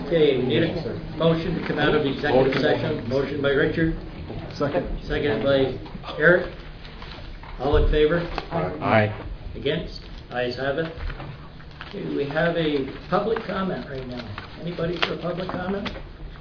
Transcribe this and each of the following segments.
Okay, we need a motion to come out of executive session. Motion by Richard. Second. Seconded by Eric. All in favor? Aye. Against? Ayes have it. Okay, we have a public comment right now. Anybody for a public comment?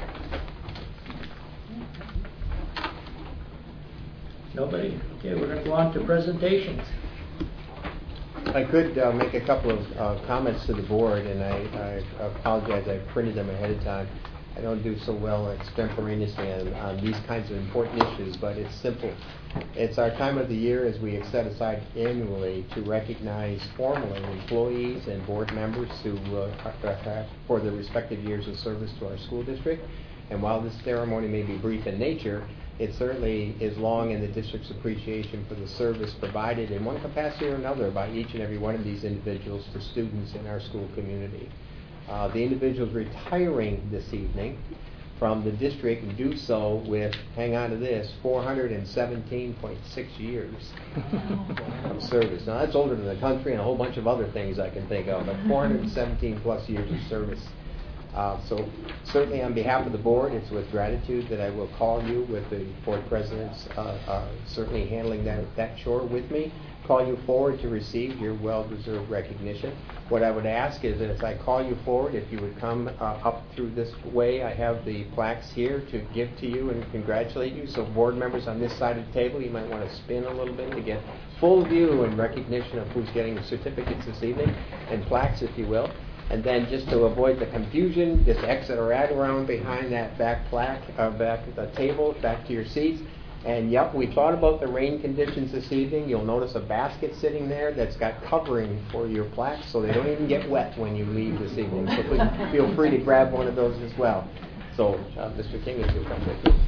Nobody? Okay, we're going to go on to presentations. I could make a couple of comments to the board, and I apologize, I printed them ahead of time. I don't do so well extemporaneously on these kinds of important issues, but it's simple. It's our time of the year as we set aside annually to recognize formally employees and board members who for their respective years of service to our school district. And while this ceremony may be brief in nature, it certainly is long in the district's appreciation for the service provided in one capacity or another by each and every one of these individuals to students in our school community. The individuals retiring this evening from the district do so with, hang on to this, 417.6 years of service. Now that's older than the country and a whole bunch of other things I can think of, but 417 plus years of service. So certainly on behalf of the board, it's with gratitude that I will call you, with the board presidents certainly handling that chore with me, call you forward to receive your well-deserved recognition. What I would ask is that as I call you forward, if you would come up through this way, I have the plaques here to give to you and congratulate you. So board members on this side of the table, you might want to spin a little bit to get full view and recognition of who's getting the certificates this evening, and plaques if you will. And then just to avoid the confusion, just exit right around behind that back plaque, back at the table, back to your seats. And yep, we thought about the rain conditions this evening. You'll notice a basket sitting there that's got covering for your plaques, so they don't even get wet when you leave this evening. So please feel free to grab one of those as well. So, Mr. King, if you'll come with me.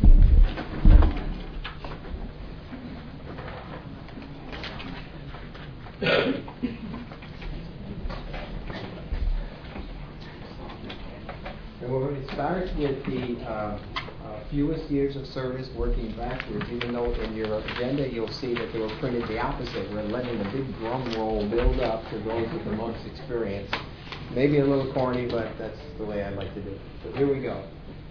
And we're going to start with the fewest years of service, working backwards, even though in your agenda you'll see that they were printed the opposite. We're letting a big drum roll build up to those with the most experience. Maybe a little corny, but that's the way I like to do it. So here we go.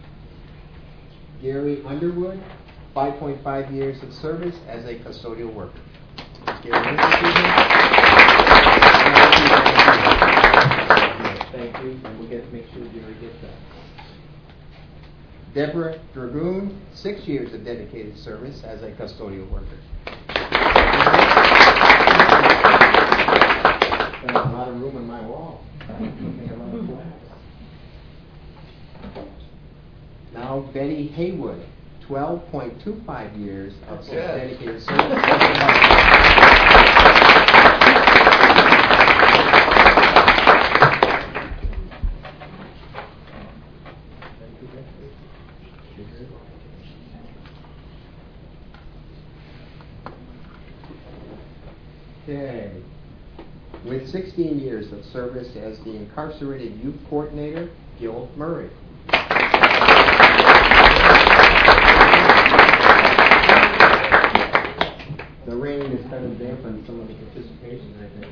Gary Underwood, 5.5 years of service as a custodial worker. Gary, thank you, and we'll make sure Gary gets that. Deborah Dragoon, 6 years of dedicated service as a custodial worker. There's a lot of room on my wall. Now Betty Haywood, 12.25 years of dedicated service. Okay. With 16 years of service as the incarcerated youth coordinator, Gil Murray. The rain has kind of dampened some of the participation, I think.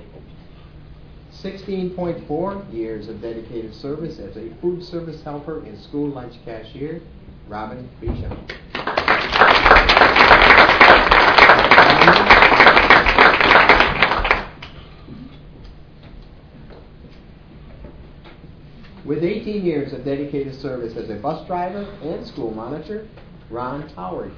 16.4 years of dedicated service as a food service helper and school lunch cashier, Robin Bishop. 18 years of dedicated service as a bus driver and school monitor, Ron Howard.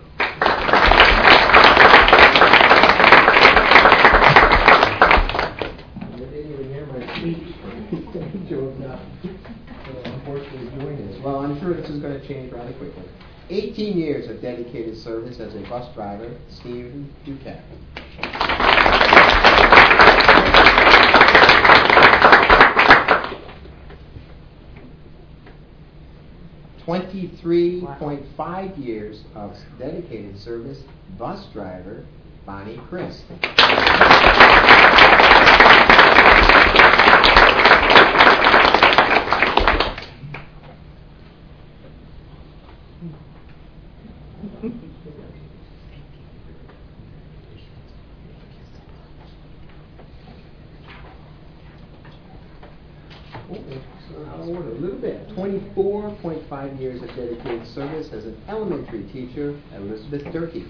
You didn't even hear my speech. Joe's not, unfortunately, doing this. Well, I'm sure this is going to change rather quickly. 18 years of dedicated service as a bus driver, Stephen Ducat. 23.5 years of dedicated service, bus driver, Bonnie Christ. A little bit. 25 34.5 years of dedicated service as an elementary teacher, Elizabeth Durkee.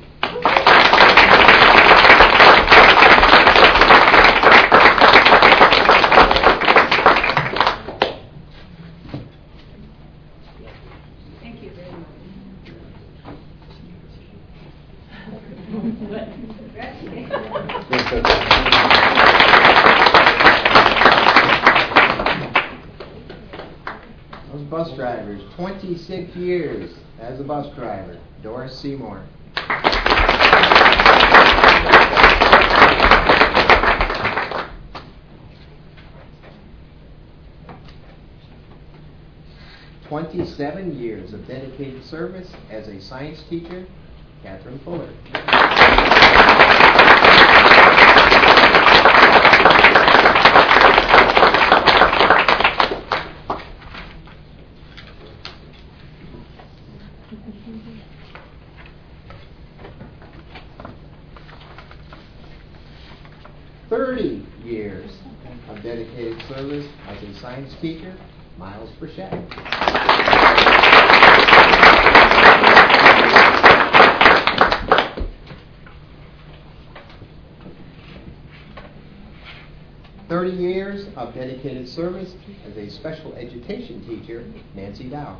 26 years as a bus driver, Doris Seymour. 27 years of dedicated service as a science teacher, Catherine Fuller. 30 years of dedicated service as a science teacher, Miles Burchett. 30 years of dedicated service as a special education teacher, Nancy Dow.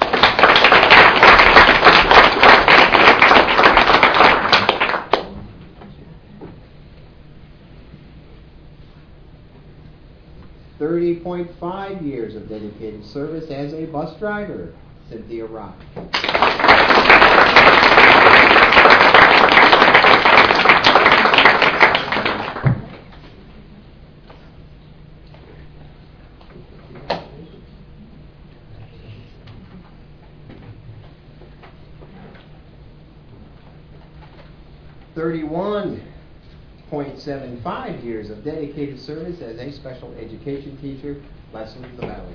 30.5 years of dedicated service as a bus driver, Cynthia Rock. 31.75 years of dedicated service as a special education teacher, Leslie LaValley.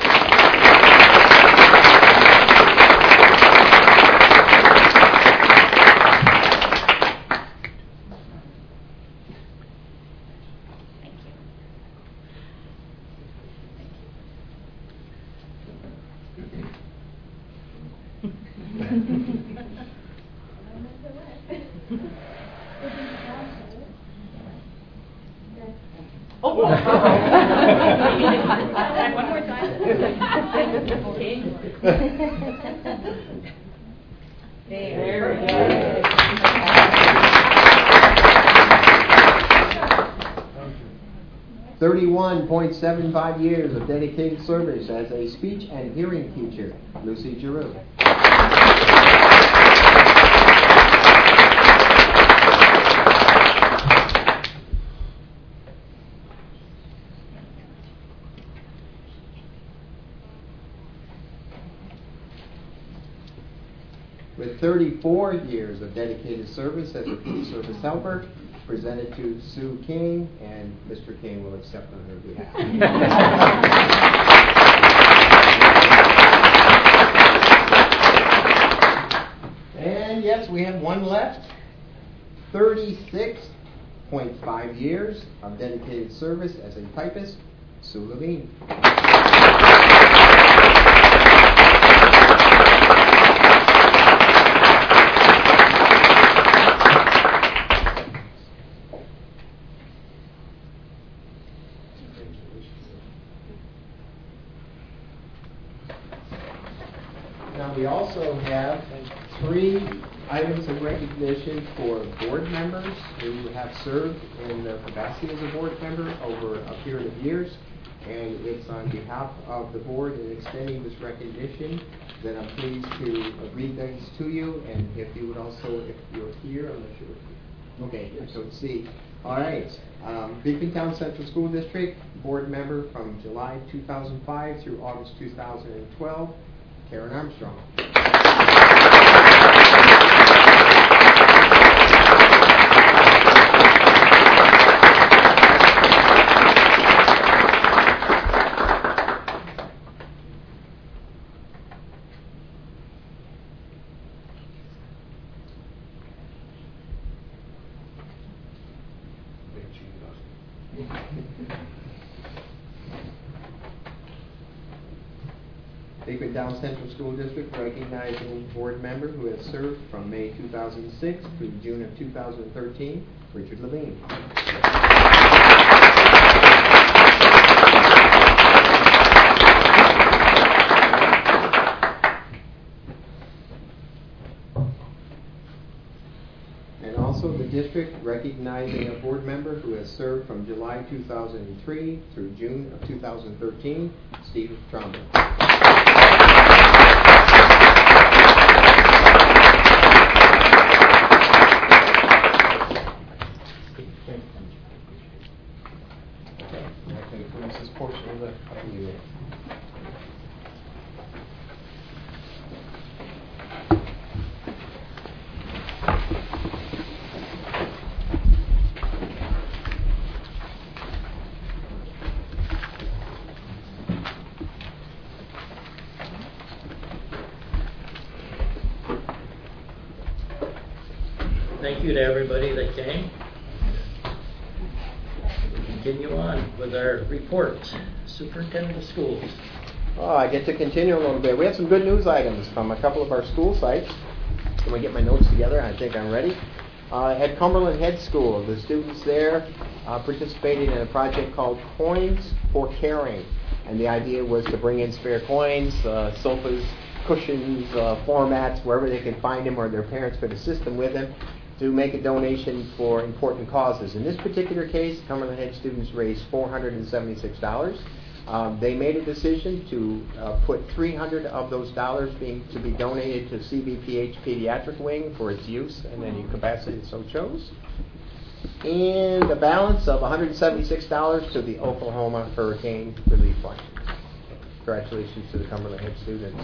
1 more time. There we go. 31.75 years of dedicated service as a speech and hearing teacher, Lucy Giroux. 34 years of dedicated service as a food service helper, presented to Sue King, and Mr. King will accept on her behalf. And yes, we have one left. 36.5 years of dedicated service as a typist, Sue Levine. 3 items of recognition for board members who have served in their capacity as a board member over a period of years. And it's on behalf of the board in extending this recognition that I'm pleased to read things to you. And if you would also, if you're here, I'm not sure. Okay, so let's see. All right. Beacontown Central School District board member from July 2005 through August 2012, Karen Armstrong. Morgantown Central School District recognizing board member who has served from May 2006 through June of 2013, Richard Levine. And also the district recognizing a board member who has served from July 2003 through June of 2013, Steve Trombley. That concludes this portion of the meeting. Thank you to everybody that came. Continue on with our report. Superintendent of Schools. Oh, I get to continue a little bit. We have some good news items from a couple of our school sites. Let me get my notes together. I think I'm ready. At Cumberland Head School, the students there participated in a project called Coins for Caring. And the idea was to bring in spare coins, sofas, cushions, floor mats, wherever they could find them or their parents could assist them with them, to make a donation for important causes. In this particular case, Cumberland Head students raised $476. They made a decision to put $300 of those dollars to be donated to CVPH Pediatric Wing for its use and any capacity so chose. And a balance of $176 to the Oklahoma Hurricane Relief Fund. Congratulations to the Cumberland Head students.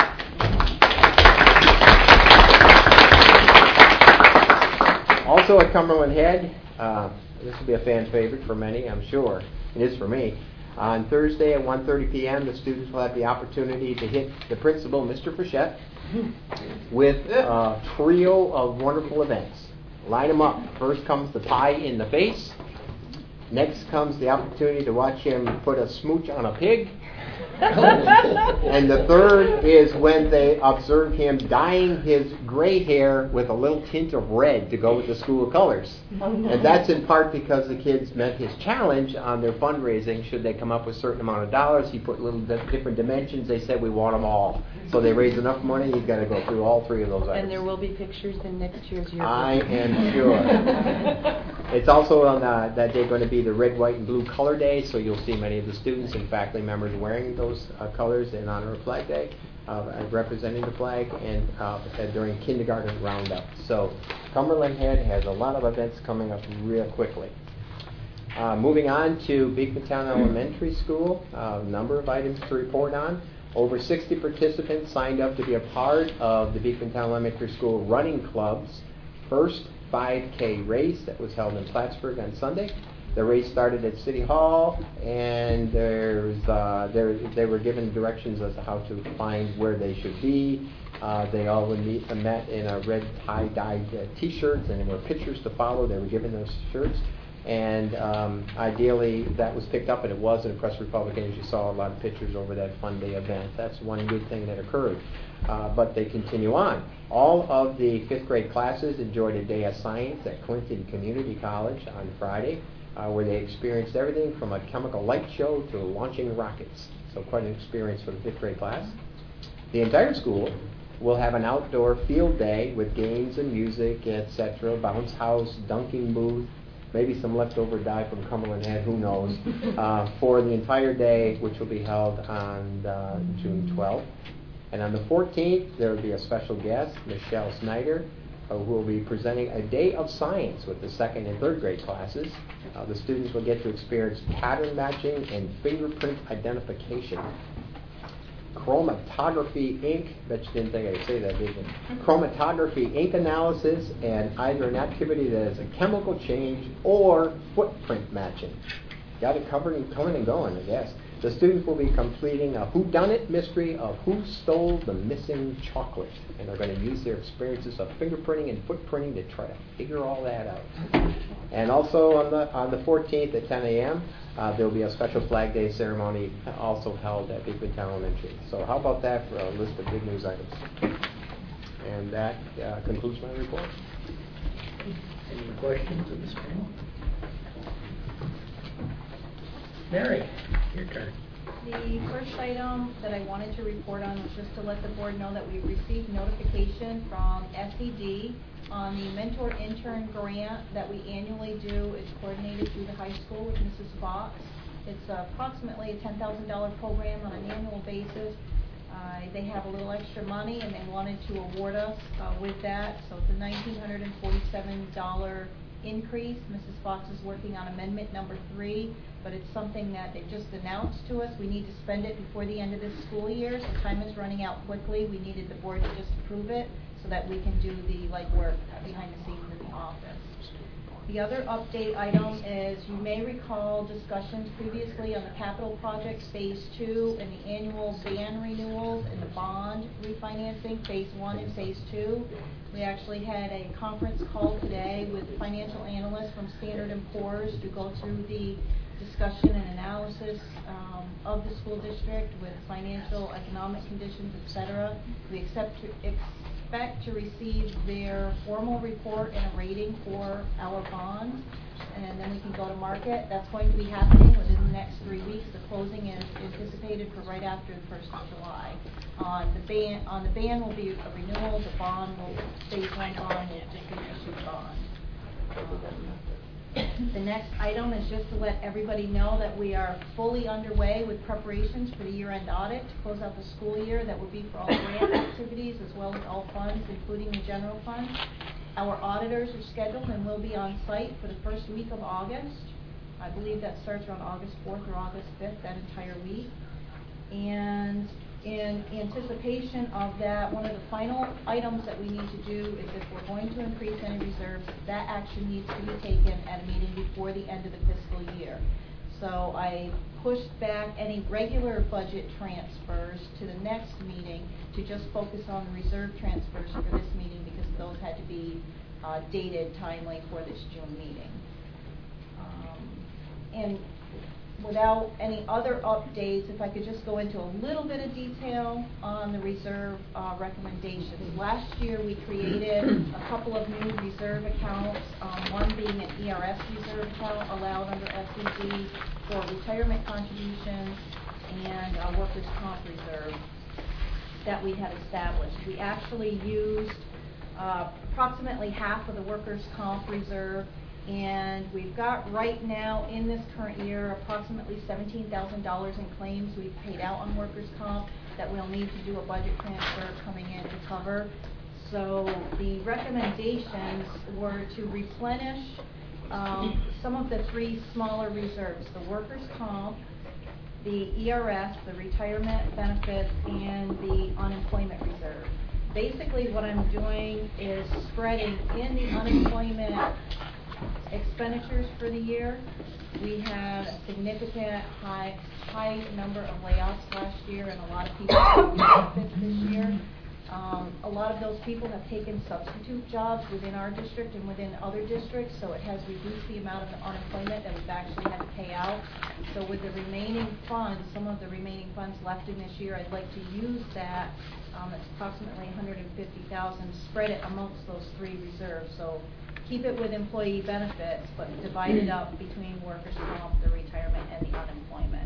Also at Cumberland Head, this will be a fan favorite for many, I'm sure. It is for me. On Thursday at 1:30 p.m., the students will have the opportunity to hit the principal, Mr. Frechette, with a trio of wonderful events. Line them up. First comes the pie in the face. Next comes the opportunity to watch him put a smooch on a pig. And the third is when they observe him dyeing his gray hair with a little tint of red to go with the school colors. And that's in part because the kids met his challenge on their fundraising. Should they come up with a certain amount of dollars, he put little different dimensions. They said, we want them all. So they raised enough money, you've got to go through all three of those items. And there will be pictures in next year's yearbook. I am sure. It's also on that day going to be the red, white, and blue color day, so you'll see many of the students and faculty members wearing those colors in honor of Flag Day, representing the flag, and during kindergarten roundup. So Cumberland Head has a lot of events coming up real quickly. Moving on to Beekmantown Elementary School, a number of items to report on. Over 60 participants signed up to be a part of the Beekmantown Elementary School Running Club's first 5K race that was held in Plattsburgh on Sunday. The race started at City Hall, and they were given directions as to how to find where they should be. They all met in a red tie-dyed T-shirts, and there were pictures to follow. They were given those shirts. And ideally, that was picked up, and it was in Press Republican, as you saw a lot of pictures over that Fun Day event. That's one good thing that occurred. But they continue on. All of the 5th grade classes enjoyed a day of science at Clinton Community College on Friday, where they experienced everything from a chemical light show to launching rockets. So quite an experience for the 5th grade class. The entire school will have an outdoor field day with games and music, etc., bounce house, dunking booth, maybe some leftover dye from Cumberland Head, who knows, for the entire day, which will be held on June 12th. And on the 14th, there will be a special guest, Michelle Snyder, who will be presenting a day of science with the 2nd and 3rd grade classes. The students will get to experience pattern matching and fingerprint identification. Chromatography ink, bet you didn't think I'd say that, did you? Chromatography ink analysis, and either an activity that is a chemical change or footprint matching. Got it covered and coming and going, I guess. The students will be completing a whodunit mystery of who stole the missing chocolate, and they're going to use their experiences of fingerprinting and footprinting to try to figure all that out. And also on the 14th at 10 a.m., there will be a special Flag Day ceremony also held at Big Town Elementary. So how about that for a list of big news items? And that concludes my report. Any questions of this panel? Mary, your turn. The first item that I wanted to report on was just to let the board know that we received notification from SED on the mentor intern grant that we annually do. It's coordinated through the high school with Mrs. Fox. It's approximately a $10,000 program on an annual basis. They have a little extra money and they wanted to award us with that, so it's a $1,947 increase. Mrs. Fox is working on amendment number 3, but it's something that they just announced to us. We need to spend it before the end of this school year, so time is running out quickly. We needed the board to just approve it so that we can do the legwork behind the scenes in the office. The other update item is, you may recall discussions previously on the capital projects phase 2 and the annual ban renewals and the bond refinancing phase 1 and phase 2. We actually had a conference call today with financial analysts from Standard & Poor's to go through the discussion and analysis of the school district with financial, economic conditions, etc. We expect to receive their formal report and a rating for our bonds, and then we can go to market. That's going to be happening within the next 3 weeks. The closing is anticipated for right after the 1st of July. On the ban will be a renewal. The bond will, phase 1 bond will just be issued bond. The next item is just to let everybody know that we are fully underway with preparations for the year-end audit to close out the school year. That would be for all grant activities as well as all funds, including the general fund. Our auditors are scheduled and will be on site for the first week of August. I believe that starts around August 4th or August 5th, that entire week. And in anticipation of that, one of the final items that we need to do is, if we're going to increase any reserves, that action needs to be taken at a meeting before the end of the fiscal year. So I pushed back any regular budget transfers to the next meeting to just focus on the reserve transfers for this meeting, because those had to be dated timely for this June meeting. And without any other updates, if I could just go into a little bit of detail on the reserve recommendations. Last year we created a couple of new reserve accounts, one being an ERS reserve account allowed under SED for retirement contributions, and a workers' comp reserve that we had established. We actually used approximately half of the workers' comp reserve, and we've got right now in this current year approximately $17,000 in claims we've paid out on workers' comp that we'll need to do a budget transfer coming in to cover. So the recommendations were to replenish some of the 3 smaller reserves: the workers' comp, the ERS, the retirement benefits, and the unemployment reserve. Basically what I'm doing is spreading in the unemployment expenditures for the year. We had a significant high number of layoffs last year, and a lot of people took benefits this year. A lot of those people have taken substitute jobs within our district and within other districts, so it has reduced the amount of unemployment that we've actually had to pay out. So with the remaining funds, some of the remaining funds left in this year, I'd like to use that. It's approximately $150,000, spread it amongst those 3 reserves. So keep it with employee benefits, but divide it up between workers' comp, the retirement, and the unemployment.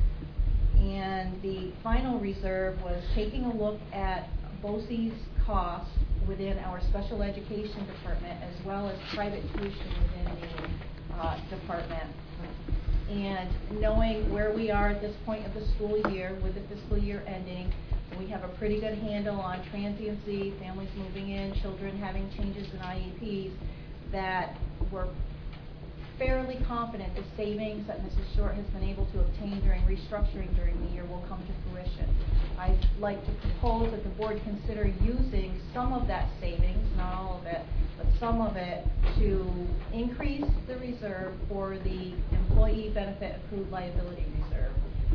And the final reserve was taking a look at BOCES costs within our special education department, as well as private tuition within the department. And knowing where we are at this point of the school year, with the fiscal year ending, we have a pretty good handle on transiency, families moving in, children having changes in IEPs, that we're fairly confident the savings that Mrs. Short has been able to obtain during restructuring during the year will come to fruition. I'd like to propose that the board consider using some of that savings, not all of it, but some of it, to increase the reserve for the employee benefit accrued liability reserve.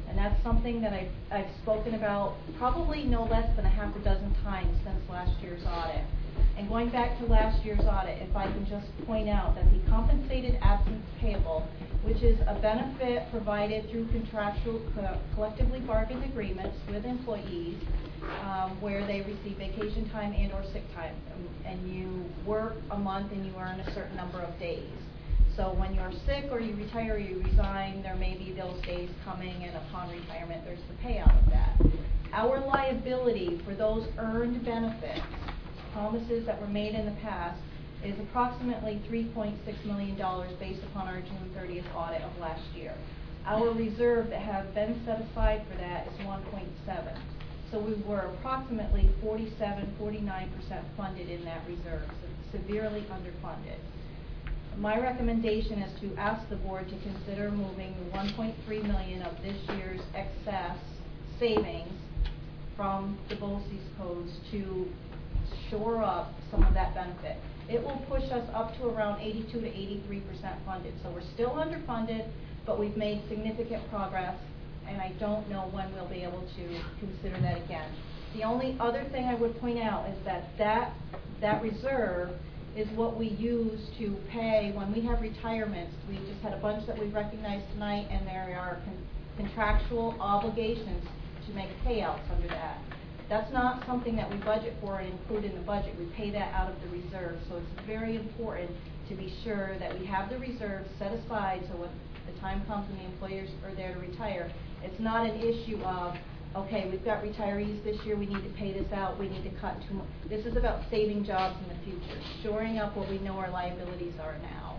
And that's something that I've spoken about probably no less than a half a dozen times since last year's audit. And going back to last year's audit, if I can just point out that the compensated absence payable, which is a benefit provided through contractual collectively bargained agreements with employees, where they receive vacation time and or sick time, and you work a month and you earn a certain number of days. So when you're sick or you retire or you resign, there may be those days coming, and upon retirement there's the payout of that. Our liability for those earned benefits, promises that were made in the past, is approximately $3.6 million based upon our June 30th audit of last year. Our reserve that have been set aside for that is 1.7. So we were approximately 49% funded in that reserve, so severely underfunded. My recommendation is to ask the board to consider moving the $1.3 million of this year's excess savings from the BOCES codes to shore up some of that benefit. It will push us up to around 82 to 83% funded. So we're still underfunded, but we've made significant progress, and I don't know when we'll be able to consider that again. The only other thing I would point out is that reserve is what we use to pay when we have retirements. We just had a bunch that we recognized tonight, and there are contractual obligations to make payouts under that. That's not something that we budget for and include in the budget. We pay that out of the reserve. So it's very important to be sure that we have the reserve set aside so when the time comes and the employers are there to retire, it's not an issue of, okay, we've got retirees this year, we need to pay this out, we need to cut too much. This is about saving jobs in the future, shoring up what we know our liabilities are now.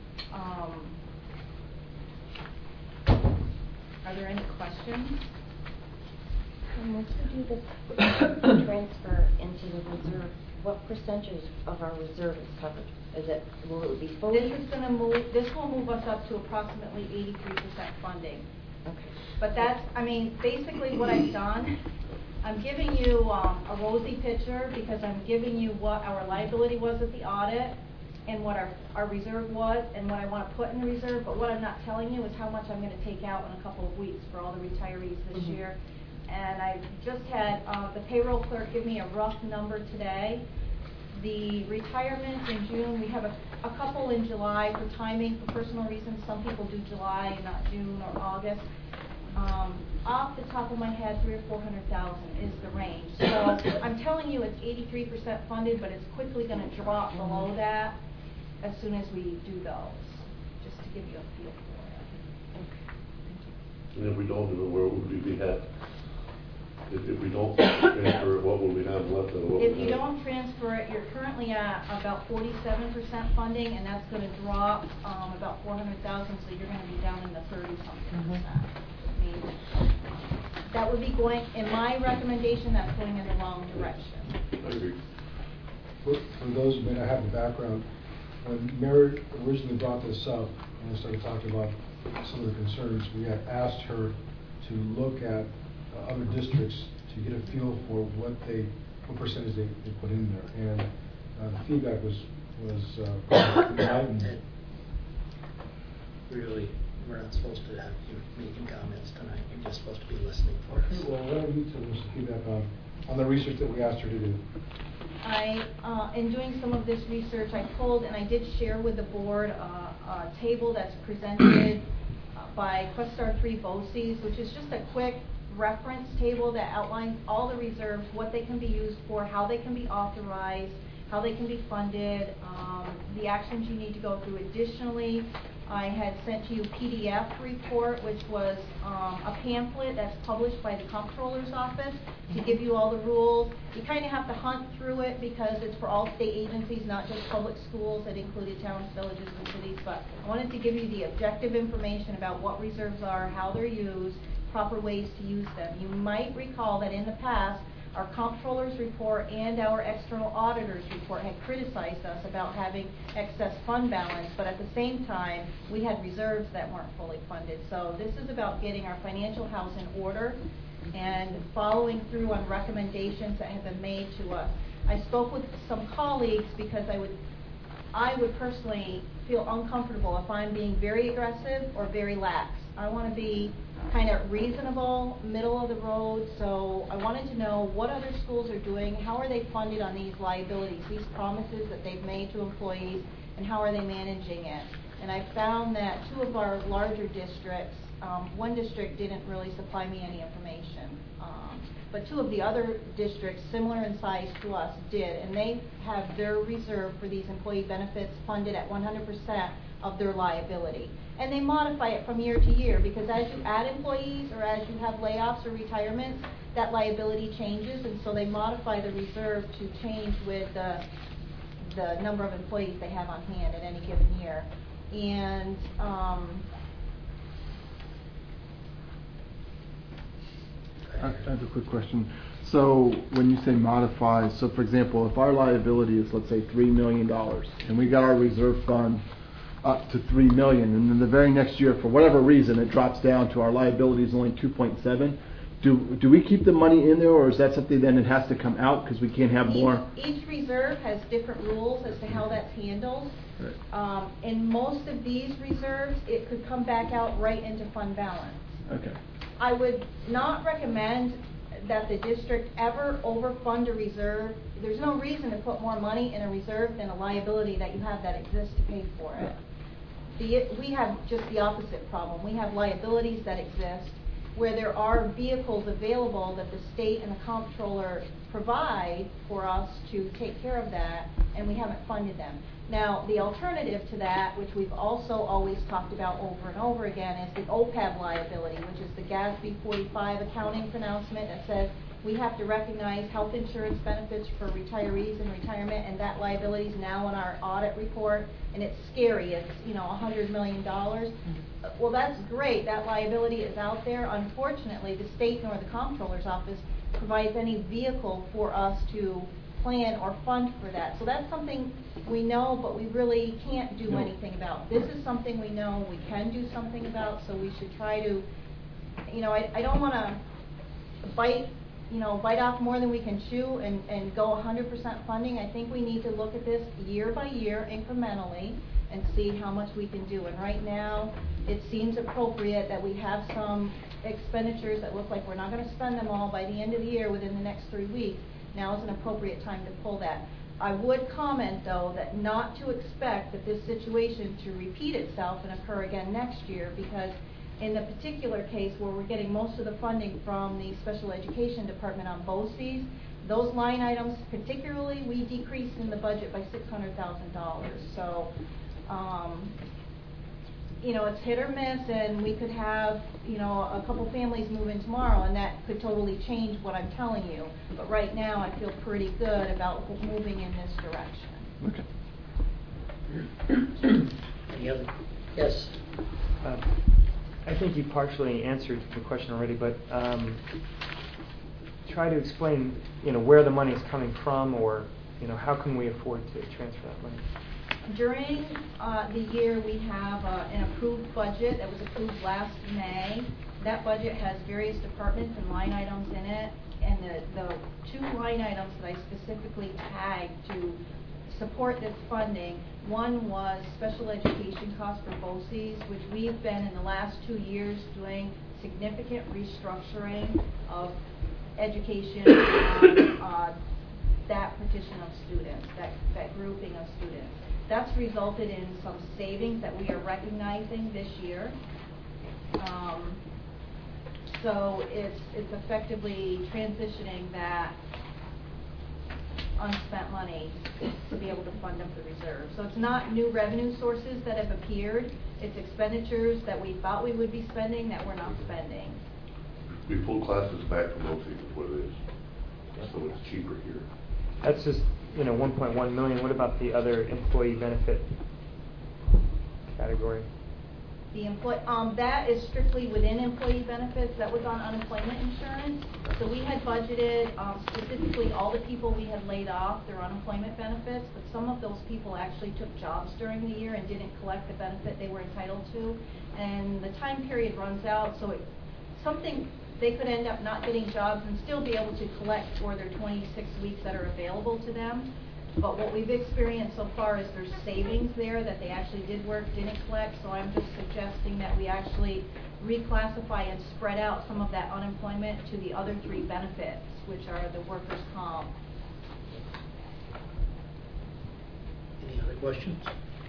Are there any questions? And once we do the transfer into the reserve, what percentage of our reserve is covered? Will it be fully? This will move us up to approximately 83% funding. Okay. But that's, basically what I've done, I'm giving you a rosy picture because I'm giving you what our liability was at the audit and what our reserve was and what I want to put in the reserve. But what I'm not telling you is how much I'm going to take out in a couple of weeks for all the retirees this year. And I just had the payroll clerk give me a rough number today. The retirements in June, we have a couple in July for timing, for personal reasons. Some people do July and not June or August. Off the top of my head, 300,000 or 400,000 is the range. So I'm telling you it's 83% funded, but it's quickly going to drop below that as soon as we do those, just to give you a feel for it. And if we don't do it, where would we be at? If we don't transfer it, what will we have left? If you don't transfer it, you're currently at about 47% funding, and that's going to drop about 400,000, so you're going to be down in the 30-something percent. That would be going, in my recommendation, that's going in the wrong direction. I agree. For those who may not have the background, when Mary originally brought this up and started talking about some of the concerns, we had asked her to look at other districts to get a feel for what percentage they put in there, and the feedback was enlightening. Really, we're not supposed to have you making comments tonight. You're just supposed to be listening for us. Okay, well, what I need to was feedback on the research that we asked her to do. In doing some of this research, I pulled and I did share with the board a table that's presented by Questar 3 BOCES, which is just a quick reference table that outlines all the reserves, what they can be used for, how they can be authorized, how they can be funded, the actions you need to go through. Additionally, I had sent to you PDF report, which was a pamphlet that's published by the Comptroller's Office to give you all the rules. You kind of have to hunt through it because it's for all state agencies, not just public schools. That included towns, villages, and cities. But I wanted to give you the objective information about what reserves are, how they're used, proper ways to use them. You might recall that in the past, our comptroller's report and our external auditor's report had criticized us about having excess fund balance, but at the same time, we had reserves that weren't fully funded. So this is about getting our financial house in order and following through on recommendations that have been made to us. I spoke with some colleagues because I would personally feel uncomfortable if I'm being very aggressive or very lax. I want to be kind of reasonable, middle of the road, so I wanted to know what other schools are doing, how are they funded on these liabilities, these promises that they've made to employees, and how are they managing it. And I found that two of our larger districts, one district didn't really supply me any information, but two of the other districts, similar in size to us, did, and they have their reserve for these employee benefits funded at 100% of their liability. And they modify it from year to year, because as you add employees or as you have layoffs or retirements, that liability changes, and so they modify the reserve to change with the number of employees they have on hand at any given year. And I have a quick question. So when you say modify, so for example, if our liability is, let's say, $3 million, and we got our reserve fund up to $3 million, and then the very next year, for whatever reason, it drops down to our liability is only 2.7, do we keep the money in there, or is that something then it has to come out because we can't have more? Each reserve has different rules as to how that's handled. Right. In most of these reserves, it could come back out right into fund balance. Okay. I would not recommend that the district ever overfund a reserve. There's no reason to put more money in a reserve than a liability that you have that exists to pay for it. We have just the opposite problem. We have liabilities that exist where there are vehicles available that the state and the comptroller provide for us to take care of that, and we haven't funded them. Now, the alternative to that, which we've also always talked about over and over again, is the OPEB liability, which is the GASB 45 accounting pronouncement that says we have to recognize health insurance benefits for retirees in retirement, and that liability is now in our audit report, and it's scary. It's, $100 million. Well, that's great. That liability is out there. Unfortunately, the state nor the comptroller's office provides any vehicle for us to plan or fund for that. So that's something we know, but we really can't do anything about. This is something we know we can do something about, so we should try to, I don't want to bite off more than we can chew and go 100% funding. I think we need to look at this year by year incrementally and see how much we can do. And right now, it seems appropriate that we have some expenditures that look like we're not going to spend them all by the end of the year within the next 3 weeks. Now is an appropriate time to pull that. I would comment, though, that not to expect that this situation to repeat itself and occur again next year, because in the particular case where we're getting most of the funding from the special education department on BOCES, those line items particularly, we decreased in the budget by $600,000. So, it's hit or miss, and we could have, a couple families move in tomorrow, and that could totally change what I'm telling you. But right now, I feel pretty good about moving in this direction. Okay. Any other? Yes. I think you partially answered the question already, but try to explain, where the money is coming from, or, how can we afford to transfer that money? During the year, we have an approved budget that was approved last May. That budget has various departments and line items in it, and the two line items that I specifically tagged to support this funding, one was special education costs for BOCES, which we've been in the last 2 years doing significant restructuring of education on that partition of students, that grouping of students. That's resulted in some savings that we are recognizing this year. So it's effectively transitioning that unspent money to be able to fund up the reserve. So it's not new revenue sources that have appeared. It's expenditures that we thought we would be spending that we're not spending. We pull classes back from those things, what it is. So it's cheaper here. That's just, 1.1 million. What about the other employee benefit category? The that is strictly within employee benefits. That was on unemployment insurance. So we had budgeted specifically all the people we had laid off their unemployment benefits, but some of those people actually took jobs during the year and didn't collect the benefit they were entitled to. And the time period runs out, so they could end up not getting jobs and still be able to collect for their 26 weeks that are available to them. But what we've experienced so far is there's savings there that they actually did work, didn't collect, so I'm just suggesting that we actually reclassify and spread out some of that unemployment to the other 3 benefits, which are the workers' comp. Any other questions?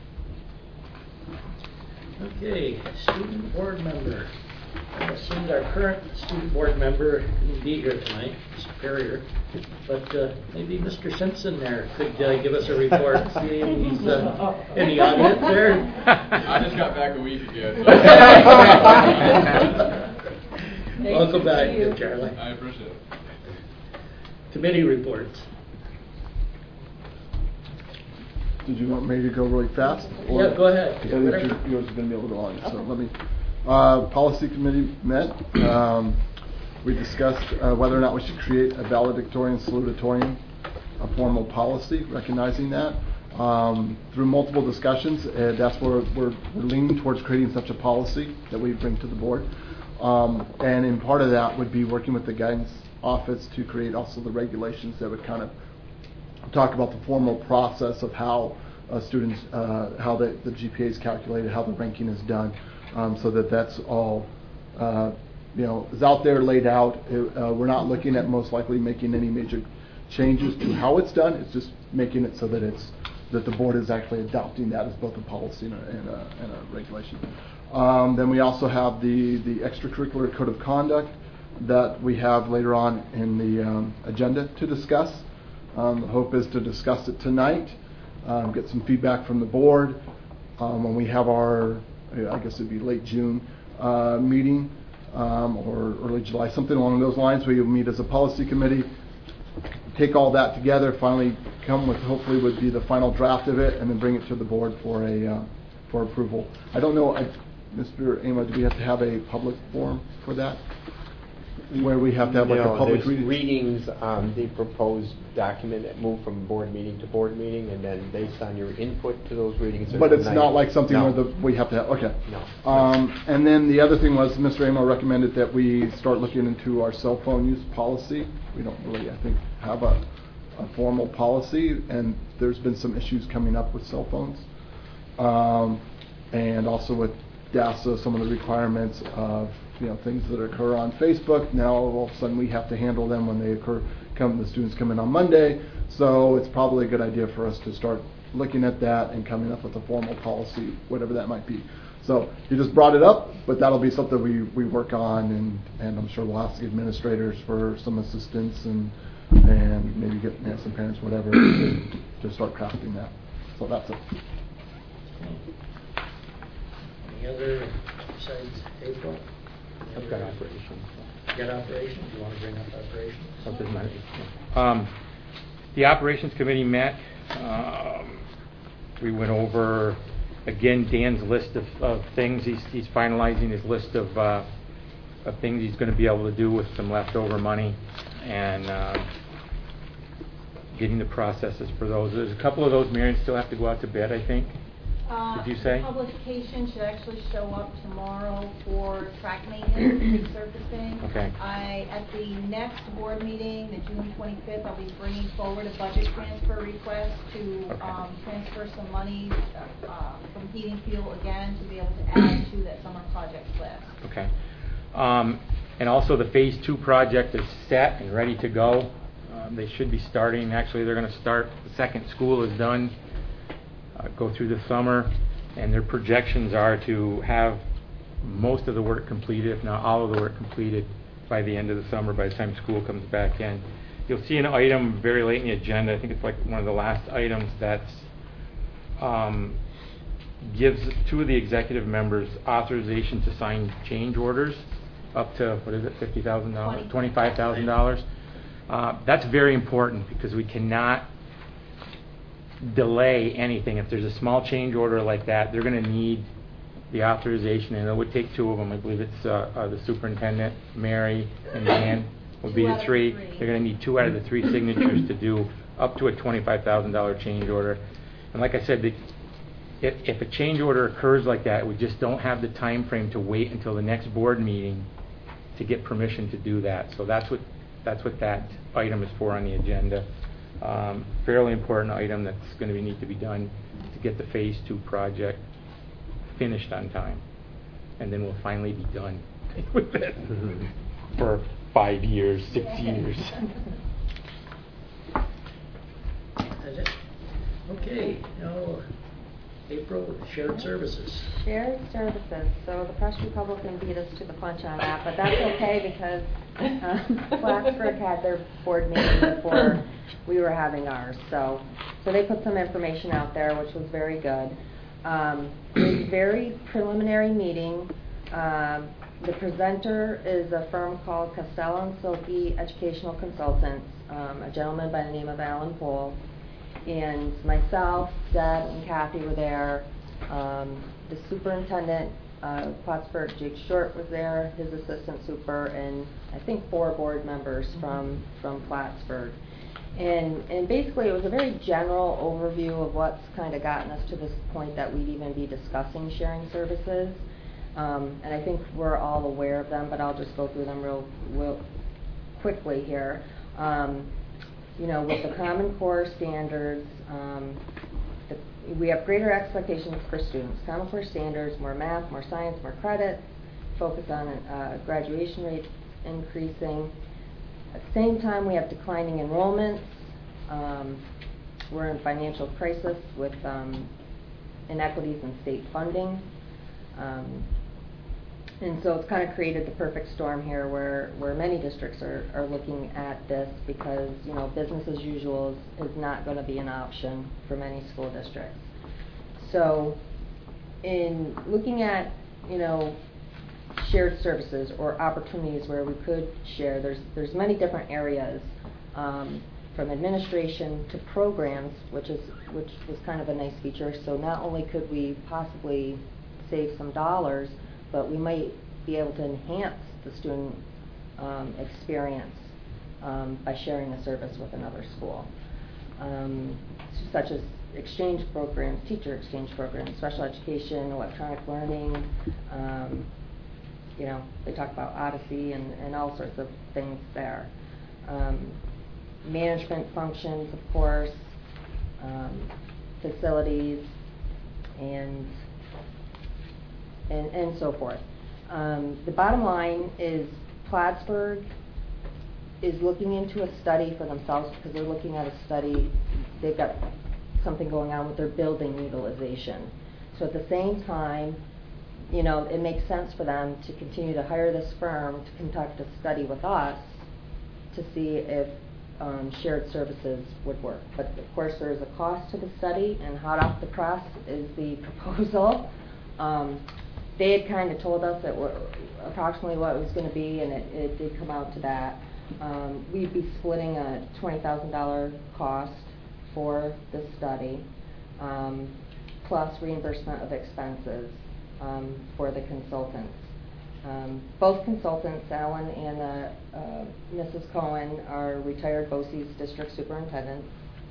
Okay, student board member. I assume our current student board member couldn't be here tonight, Superior, but maybe Mr. Simpson there could give us a report. See if he's in the audience there. I just got back a week ago. Welcome back, Charlie. I appreciate it. Committee reports. Did you want me to go really fast? Or- Yeah, go ahead. I think yours is going to be a little long, so let me. Policy committee met. We discussed whether or not we should create a valedictorian salutatorian, a formal policy recognizing that. Through multiple discussions, that's where we're leaning towards creating such a policy that we bring to the board. And in part of that would be working with the guidance office to create also the regulations that would kind of talk about the formal process of how students, how the GPA is calculated, how the ranking is done, so that's all is out there, laid out. We're not looking at most likely making any major changes to how it's done. It's just making it so that that the board is actually adopting that as both a policy and a regulation. Then we also have the extracurricular code of conduct that we have later on in the agenda to discuss. The hope is to discuss it tonight, get some feedback from the board. When we have our, I guess it'd be late June meeting or early July, something along those lines, where you'll meet as a policy committee, take all that together, finally come with, hopefully would be the final draft of it, and then bring it to the board for approval. I don't know, Mr. Amo, do we have to have a public forum for that? Where we have to have like a public readings? Readings on the proposed document that move from board meeting to board meeting, and then based on your input to those readings. But it's not like something where we have to have, okay. No. And then the other thing was Mr. Amo recommended that we start looking into our cell phone use policy. We don't really, I think, have a formal policy, and there's been some issues coming up with cell phones. And also with DASA, some of the requirements of things that occur on Facebook. Now all of a sudden we have to handle them when they occur. The students come in on Monday, so it's probably a good idea for us to start looking at that and coming up with a formal policy, whatever that might be. So you just brought it up, but that'll be something we work on, and I'm sure we'll ask the administrators for some assistance and maybe get some parents, whatever, to start crafting that. So that's it. Any other besides April? I've got operations. You got operations? You want to bring up operations? Something like the operations committee met. We went over again Dan's list of things. He's finalizing his list of things he's going to be able to do with some leftover money, and getting the processes for those. There's a couple of those, Marion, still have to go out to bid, I think. Did you say? The publication should actually show up tomorrow for track maintenance, resurfacing. Okay. At the next board meeting, the June 25th, I'll be bringing forward a budget transfer request to transfer some money from heating fuel again to be able to add to that summer project list. Okay. And also the phase 2 project is set and ready to go. They should be starting. Actually, they're going to start. The second school is done. Go through the summer, and their projections are to have most of the work completed, if not all of the work completed, by the end of the summer, by the time school comes back in. You'll see an item very late in the agenda, I think it's like one of the last items, that gives 2 of the executive members authorization to sign change orders up to, what is it, $50,000, $25,000. That's very important because we cannot delay anything. If there's a small change order like that, they're going to need the authorization, and it would take 2 of them. I believe it's the superintendent, Mary, and Dan will be the 3. They're going to need 2 out of the 3 signatures to do up to a $25,000 change order. And like I said, if a change order occurs like that, we just don't have the time frame to wait until the next board meeting to get permission to do that. So that's what that item is for on the agenda. Fairly important item that's going to need to be done to get the Phase 2 project finished on time. And then we'll finally be done with it for 5 years, 6 years. That's it. Okay, now, April, shared services. Shared services, so the Press Republican beat us to the punch on that, but that's okay because Plattsburgh had their board meeting before we were having ours, so they put some information out there, which was very good. It was a very preliminary meeting. The presenter is a firm called Costello & Silke Educational Consultants, a gentleman by the name of Alan Pohl. And myself, Deb, and Kathy were there. The superintendent, Plattsburgh, Jake Short, was there, his assistant super, and I think 4 board members from Plattsburgh. And basically it was a very general overview of what's kind of gotten us to this point that we'd even be discussing sharing services. And I think we're all aware of them, but I'll just go through them real quickly here. You know, with the Common Core standards, we have greater expectations for students. Common Core standards, more math, more science, more credits, focus on graduation rates increasing. At the same time, we have declining enrollments. We're in financial crisis with inequities in state funding. And so it's kind of created the perfect storm here where many districts are looking at this because, you know, business as usual is not going to be an option for many school districts. So in looking at, you know, shared services or opportunities where we could share, there's many different areas, from administration to programs, which was kind of a nice feature. So not only could we possibly save some dollars, but we might be able to enhance the student experience by sharing a service with another school, such as exchange programs, teacher exchange programs, special education, electronic learning. You know, they talk about Odyssey and all sorts of things there. Management functions, of course, facilities, and so forth. The bottom line is Plattsburgh is looking into a study for themselves because they're looking at a study. They've got something going on with their building utilization. So at the same time, you know, it makes sense for them to continue to hire this firm to conduct a study with us to see if shared services would work. But of course there is a cost to the study, and hot off the press is the proposal. They had kind of told us that approximately what it was going to be, and it did come out to that. We'd be splitting a $20,000 cost for this study, plus reimbursement of expenses for the consultants. Both consultants, Alan and Mrs. Cohen, are retired BOCES district superintendents.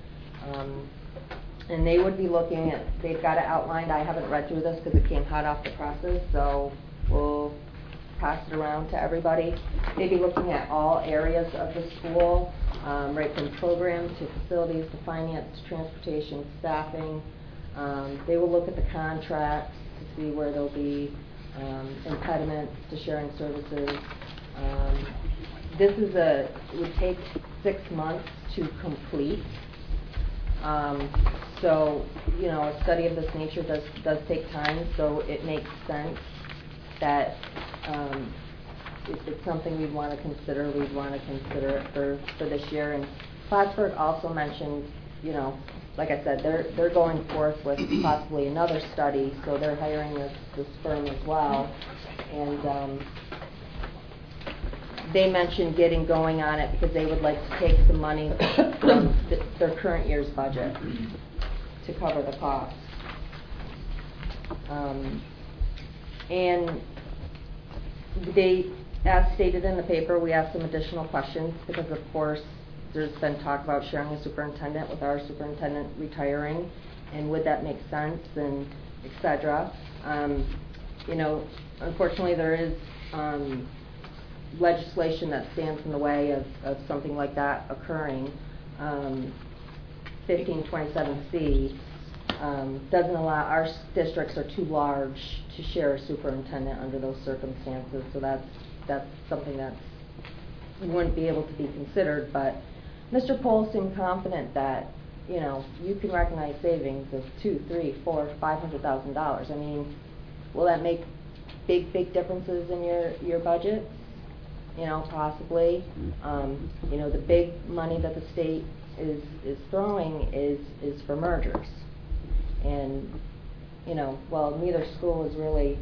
And they would be looking at, they've got it outlined. I haven't read through this because it came hot off the presses, so we'll pass it around to everybody. They'd be looking at all areas of the school, right from programs to facilities to finance to transportation, staffing. They will look at the contracts to see where there'll be impediments to sharing services. This is it would take 6 months to complete. So, you know, a study of this nature does take time, so it makes sense that it's something we'd want to consider. We'd want to consider it for this year. And Plattsburgh also mentioned, you know, like I said, they're going forth with possibly another study, so they're hiring this firm as well. And they mentioned getting going on it because they would like to take some money from their current year's budget to cover the costs. And they, as stated in the paper, we have some additional questions because, of course, there's been talk about sharing a superintendent with our superintendent retiring, and would that make sense, and et cetera. You know, unfortunately, there is legislation that stands in the way of something like that occurring. 1527C doesn't allow, our districts are too large to share a superintendent under those circumstances, so that's something that wouldn't be able to be considered. But Mr. Pohl seemed confident that, you know, you can recognize savings of $200,000, $300,000, $400,000, $500,000. I mean, will that make big differences in your budget? You know, possibly. You know, the big money that the state is throwing is for mergers. And, you know, well, neither school is really,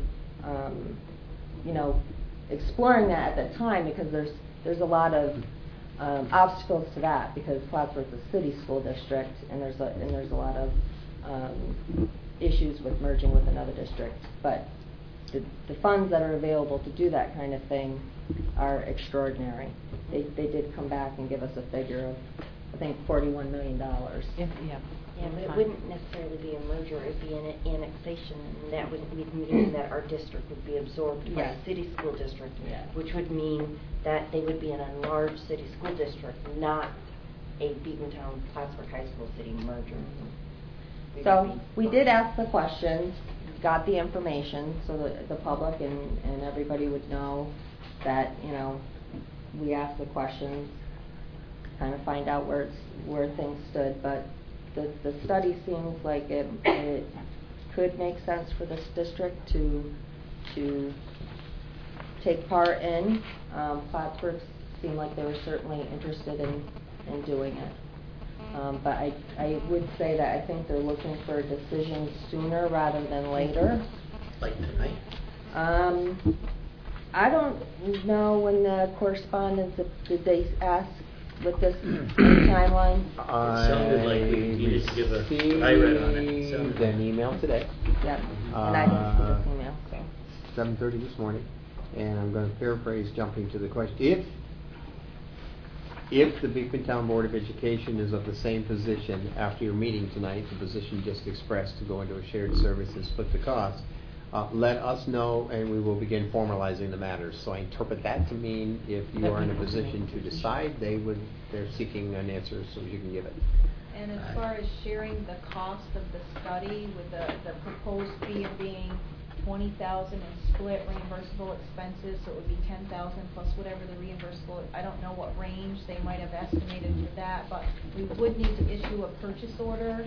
you know, exploring that at the time, because there's a lot of obstacles to that, because Plattsburgh's a city school district, and there's a lot of issues with merging with another district. But the funds that are available to do that kind of thing are extraordinary. They did come back and give us a figure of, I think, $41 million. Yeah, but it wouldn't necessarily be a merger, it'd be an annexation, and that would mean that our district would be absorbed by a city school district, which would mean that they would be in a large city school district, not a Beatontown Plattsburgh High School city merger. So we did ask the questions, got the information, so that the public and everybody would know that, you know, we asked the questions, kind of find out where things stood. But the study seems like it could make sense for this district to take part in. Plattsburgh seemed like they were certainly interested in doing it. But I would say that I think they're looking for a decision sooner rather than later. Like tonight? I don't know when the correspondence, did they ask with this timeline? It sounded like we needed to give a, I read on it. It sounded an email today. Yep, and I didn't see this email, so. 7:30 this morning, and I'm going to paraphrase, jumping to the question. If the Beacontown Board of Education is of the same position after your meeting tonight, the position just expressed to go into a shared service and split the cost, let us know and we will begin formalizing the matters. So I interpret that to mean if you are in a position to decide, they're seeking an answer as soon as you can give it. And as far as sharing the cost of the study, with the proposed fee of being $20,000 and split reimbursable expenses, so it would be $10,000 plus whatever the reimbursable, I don't know what range they might have estimated for that, but we would need to issue a purchase order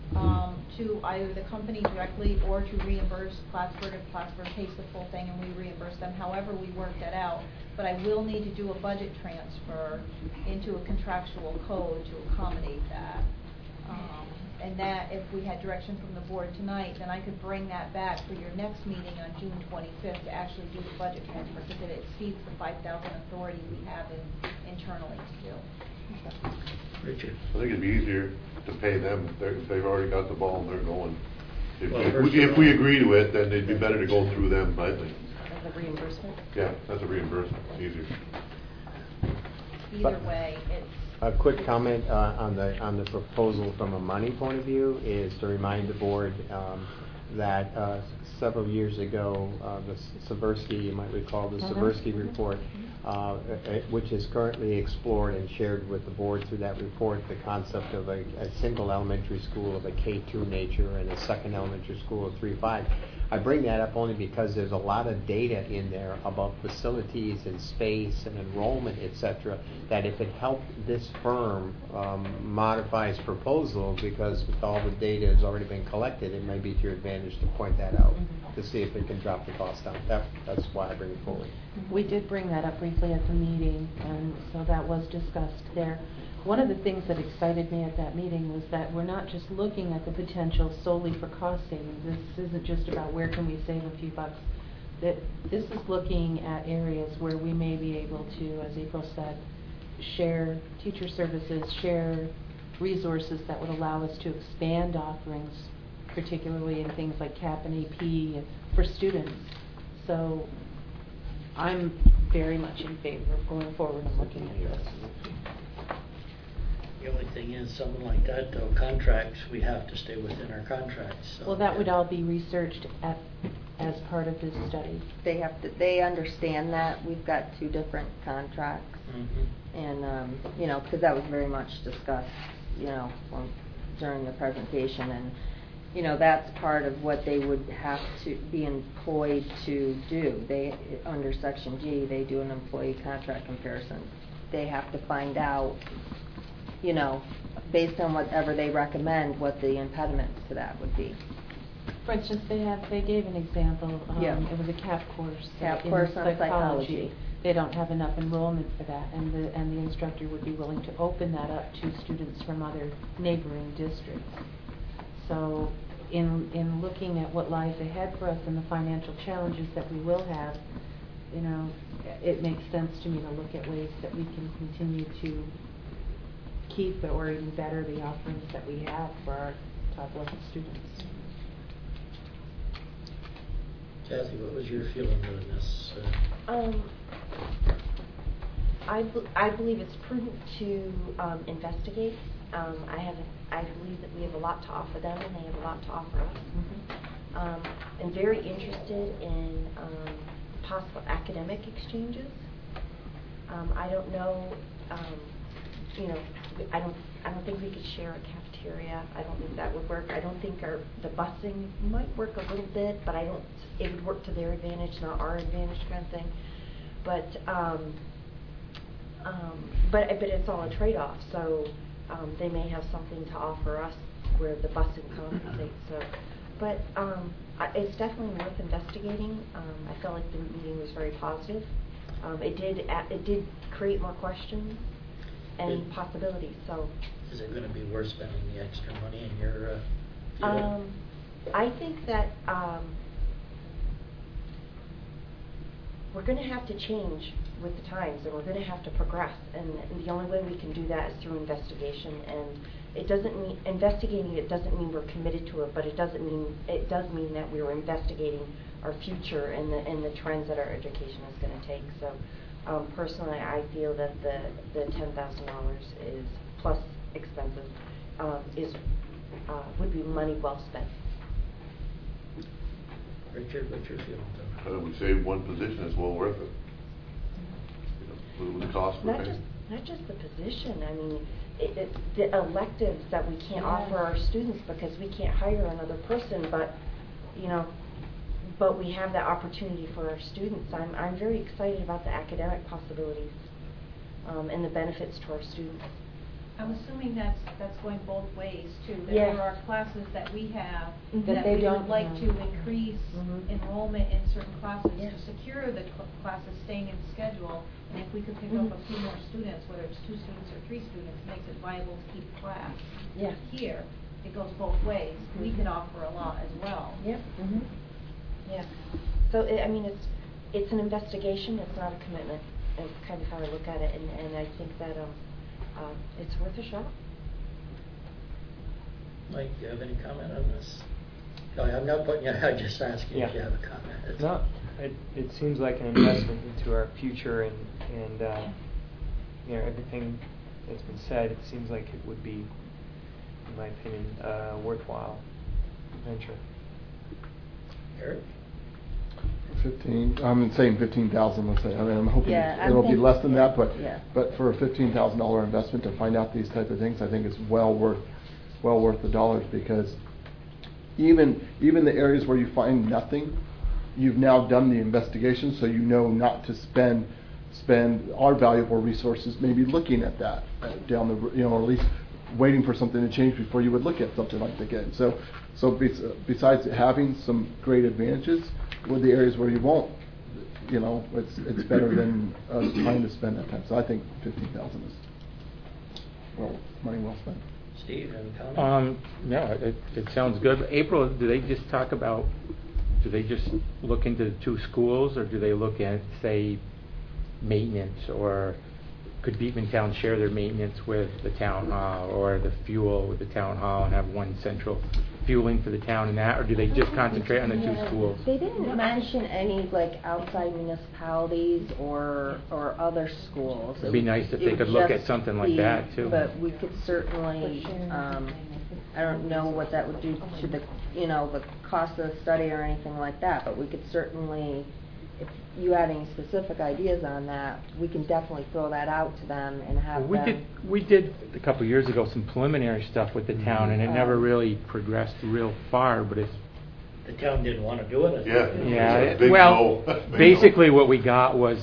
to either the company directly or to reimburse Plattsburgh if Plattsburgh pays the full thing and we reimburse them, however we work that out. But I will need to do a budget transfer into a contractual code to accommodate that. And that, if we had direction from the board tonight, then I could bring that back for your next meeting on June 25th to actually do the budget transfer, because it exceeds the 5,000 authority we have internally to do. Richard? I think it'd be easier to pay them. They've already got the ball and they're going. Well, If we agree to it, then it'd be better to go through them, I think. As a reimbursement? Yeah, that's a reimbursement, easier. Either way, it's... A quick comment on the proposal from a money point of view is to remind the board that several years ago, the Seversky, you might recall the Seversky report, which is currently explored and shared with the board through that report, the concept of a single elementary school of a K-2 nature and a second elementary school of 3-5. I bring that up only because there's a lot of data in there about facilities and space and enrollment, etc., that if it helped this firm modify its proposal, because with all the data has already been collected, it may be to your advantage to point that out to see if it can drop the cost down. That's why I bring it forward. We did bring that up briefly at the meeting, and so that was discussed there. One of the things that excited me at that meeting was that we're not just looking at the potential solely for cost savings. This isn't just about where can we save a few bucks. That this is looking at areas where we may be able to, as April said, share teacher services, share resources that would allow us to expand offerings, particularly in things like CAP and AP for students. So I'm very much in favor of going forward and looking at this. The only thing is, something like that, though, contracts, we have to stay within our contracts. So well, that would all be researched as part of this study. They understand that. We've got 2 different contracts. And, you know, because that was very much discussed, you know, during the presentation, and, you know, that's part of what they would have to be employed to do. They, under Section G, they do an employee contract comparison. They have to find out, you know, based on whatever they recommend, what the impediments to that would be. For instance, they gave an example. Yeah. It was a CAP course. CAP in course on psychology. They don't have enough enrollment for that, and the instructor would be willing to open that up to students from other neighboring districts. So, in looking at what lies ahead for us and the financial challenges that we will have, you know, it makes sense to me to look at ways that we can continue to keep or even better the offerings that we have for our top level students. Kathy, what was your feeling on this? I believe it's prudent to investigate. I believe that we have a lot to offer them, and they have a lot to offer us. I'm very interested in possible academic exchanges. I don't know. You know, I don't think we could share a cafeteria. I don't think that would work. I don't think the busing might work a little bit, but it would work to their advantage, not our advantage, kind of thing. But it's all a trade-off. So they may have something to offer us where the busing compensates. So, but it's definitely worth investigating. I felt like the meeting was very positive. It did create more questions and possibilities. So, is it going to be worth spending the extra money in your view? I think that we're going to have to change with the times, and we're going to have to progress. And the only way we can do that is through investigation. And it doesn't mean investigating. It doesn't mean we're committed to it, but it does mean that we're investigating our future and the trends that our education is going to take. So. Personally, I feel that the $10,000 is plus expenses would be money well spent. Richard, what's your feeling? I would say one position is well worth it. You know, with the cost we're paying. Not just the position. I mean, the electives that we can't offer our students because we can't hire another person, but you know. But we have that opportunity for our students. I'm very excited about the academic possibilities and the benefits to our students. I'm assuming that's going both ways too. That Yeah. there are classes that we have Mhm. that they we don't would like have. to increase enrollment in certain classes Yeah. to secure the classes staying in schedule. And if we could pick up a few more students, whether it's 2 students or 3 students, makes it viable to keep class Yeah. here. It goes both ways. We could offer a lot as well. Yep. Mm-hmm. Yeah. So it's an investigation. It's not a commitment. It's kind of how I look at it, and I think that it's worth a shot. Mike, do you have any comment on this? No, I'm not putting you. I'm just asking if you have a comment. It's No, it seems like an investment into our future, and you know, everything that's been said. It seems like it would be, in my opinion, a worthwhile venture. Eric? 15. I'm saying 15,000. Let's say. I mean, I'm hoping Yeah, it'll be less than that, but yeah. but for a $15,000 investment to find out these type of things, I think it's well worth the dollars, because even the areas where you find nothing, you've now done the investigation, so you know not to spend our valuable resources maybe looking at that down the, you know, or at least waiting for something to change before you would look at something like that again. So besides having some great advantages, with the areas where you won't, you know, it's better than us trying to spend that time. So I think 15,000 is money well spent. Steve, any comment? No, it sounds good. April, do they just look into the 2 schools, or do they look at, say, maintenance, or could Beekman share their maintenance with the town hall, or the fuel with the town hall, and have one central fueling for the town and that, or do they just concentrate on the 2 schools? They didn't mention any like outside municipalities or other schools. It'd be nice if they could look at something like that too. But we could certainly, I don't know what that would do to the, you know, the cost of the study or anything like that, but we could certainly if you have any specific ideas on that, we can definitely throw that out to them and have them. We did a couple of years ago some preliminary stuff with the town, and it never really progressed real far, but it's... The town didn't want to do it? Yeah, Big well, no. Big basically no. what we got was,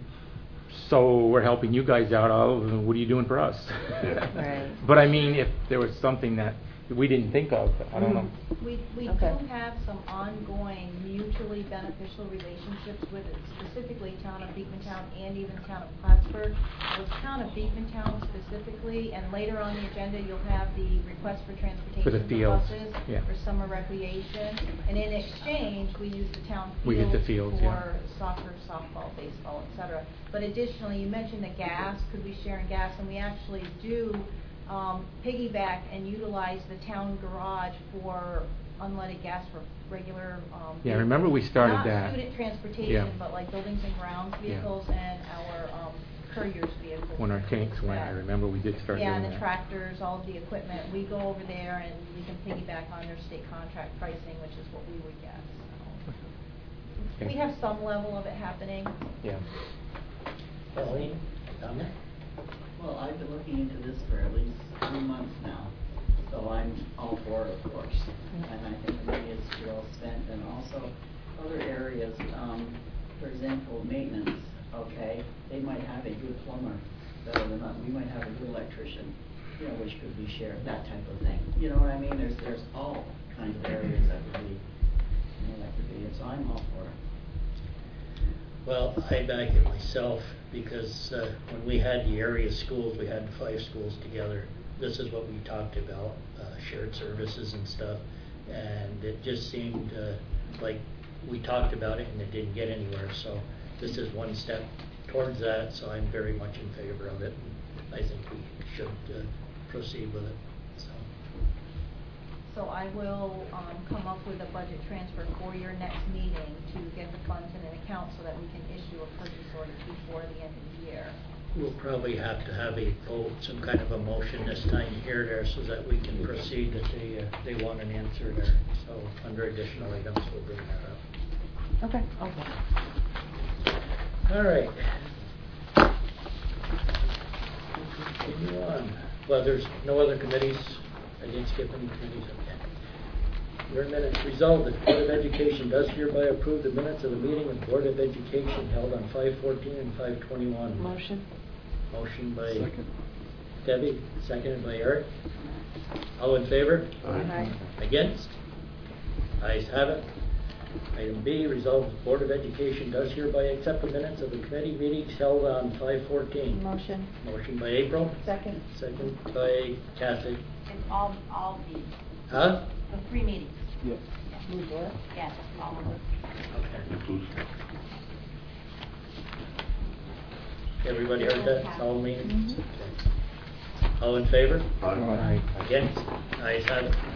so we're helping you guys out, what are you doing for us? Yeah. Right. But I mean, if there was something that we didn't think of, I don't know. We Okay. do have some ongoing mutually beneficial relationships with it, specifically Town of Beekmantown and even Town of Plattsburgh. With Town of Beekmantown specifically, and later on the agenda, you'll have the request for transportation For the fields, buses yeah. for summer recreation. And in exchange, we use the town We get the fields, yeah. for soccer, softball, baseball, etc. But additionally, you mentioned the gas, could we share in gas? And we actually do piggyback and utilize the town garage for unleaded gas for regular Yeah, remember we started not that. student transportation, Yeah. but like buildings and grounds Yeah. vehicles and our couriers vehicles. When our tanks went, I remember we did start Yeah, doing and the that. tractors, all of the equipment, we go over there and we can piggyback on their state contract pricing, which is what we would get, so. Okay. We have some level of it happening. Yeah. Pauline, comment? Well, I've been looking into this for at least 3 months now, so I'm all for it, of course. And I think the money is well spent, and also other areas, for example, maintenance, okay? They might have a good plumber, better than us. We might have a good electrician, you know, which could be shared, that type of thing. You know what I mean? There's all kinds of areas that could be, you know, that could be, and so I'm all for it. Well, I back it myself because when we had the area schools, we had 5 schools together. This is what we talked about, shared services and stuff. And it just seemed like we talked about it and it didn't get anywhere. So this is one step towards that. So I'm very much in favor of it. I think we should proceed with it. So I will come up with a budget transfer for your next meeting to get the funds in an account so that we can issue a purchase order before the end of the year. We'll probably have to have a vote, some kind of a motion this time here there so that we can proceed that they want an answer there. So under additional items, we'll bring that up. Okay. All right. Continue on. Well, there's no other committees. I didn't skip any committees. Okay. Your minutes. Resolved that the Board of Education does hereby approve the minutes of the meeting of the Board of Education held on 5/14 and 5/21. Motion. Motion by Second. Debbie, seconded by Eric. All in favor? Aye. Against? Ayes have it. Item B, resolved the Board of Education does hereby accept the minutes of the committee meetings held on 5/14. Motion. Motion by April. Second. Second by Kathy. And all the, Huh? the 3 meetings. Yes. Yes, all of them. Okay. Includes- Everybody heard that? All meetings? Okay. All in favor? Aye. Against? Ayes have it.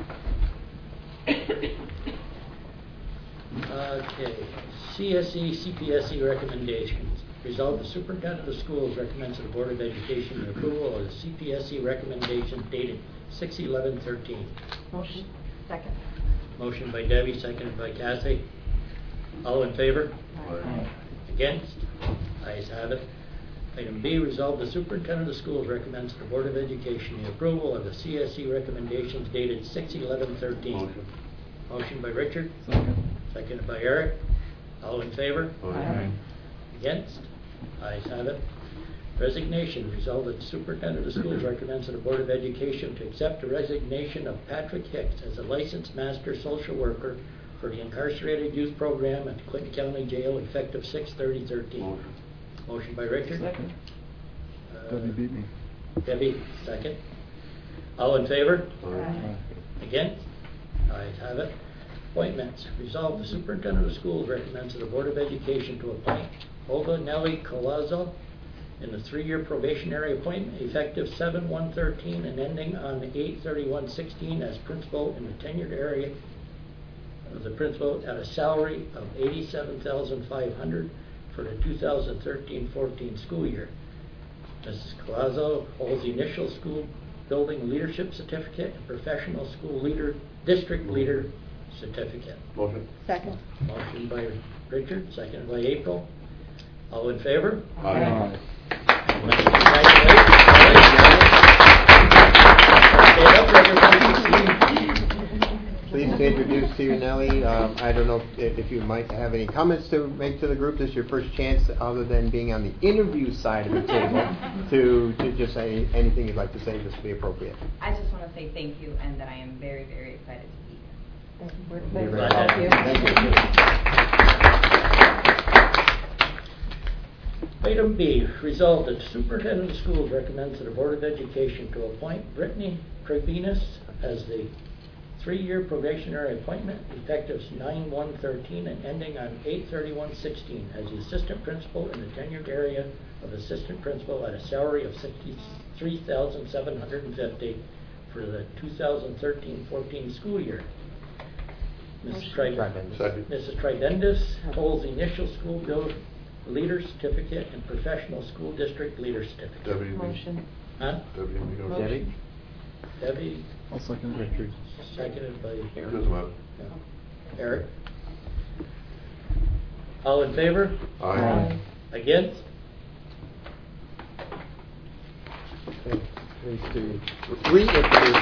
Okay, CSE, CPSE recommendations. Resolve the superintendent of schools recommends to the Board of Education the approval of the CPSE recommendations dated 6/11/13. Motion. Second. Motion by Debbie, seconded by Kathy. All in favor? Aye. Against? Ayes have it. Item B, resolve the superintendent of schools recommends to the Board of Education the approval of the CSE recommendations dated 6/11/13. Motion. Motion by Richard, Second. seconded by Eric. All in favor? Aye. Against? Ayes have it. Resignation. Resolved that the superintendent of schools recommends to the Board of Education to accept the resignation of Patrick Hicks as a licensed master social worker for the incarcerated youth program at the Clinton County Jail effective 6/30/13. Motion. Motion by Richard. Second. Debbie beat me. Debbie, second. All in favor? Aye. Against? Ayes have it. Appointments. Resolved the superintendent of schools recommends to the Board of Education to appoint Olga Nelly Colazzo in the 3-year probationary appointment effective 7/1/13 and ending on 8/31/16 as principal in the tenured area of the principal at a salary of $87,500 for the 2013-14 school year. Mrs. Colazzo holds the initial school building leadership certificate and professional school leader, district leader certificate. Motion. Second. Motion by Richard, seconded by April. All in favor? Aye. Stand up, everybody. Pleased to introduce to you, Nellie. I don't know if you might have any comments to make to the group. This is your first chance, other than being on the interview side of the table, to just say anything you'd like to say. This would be appropriate. I just want to say thank you, and that I am very, very excited to be here. You're very Thank you. Item B, resolved that the superintendent of schools recommends to the Board of Education to appoint Brittany Krabinas as the 3-year probationary appointment effective 9/1/13 and ending on 8/31/16 as the assistant principal in the tenured area of assistant principal at a salary of $63,750 for the 2013-14 school year. Mrs. Tribendis holds the initial school build leader certificate and professional school district leader certificate. Motion. Huh? Debbie? Debbie? I'll second Richard. Seconded by Doesn't matter. Eric. All in favor? Aye. Against? Okay. Pleased to reintroduce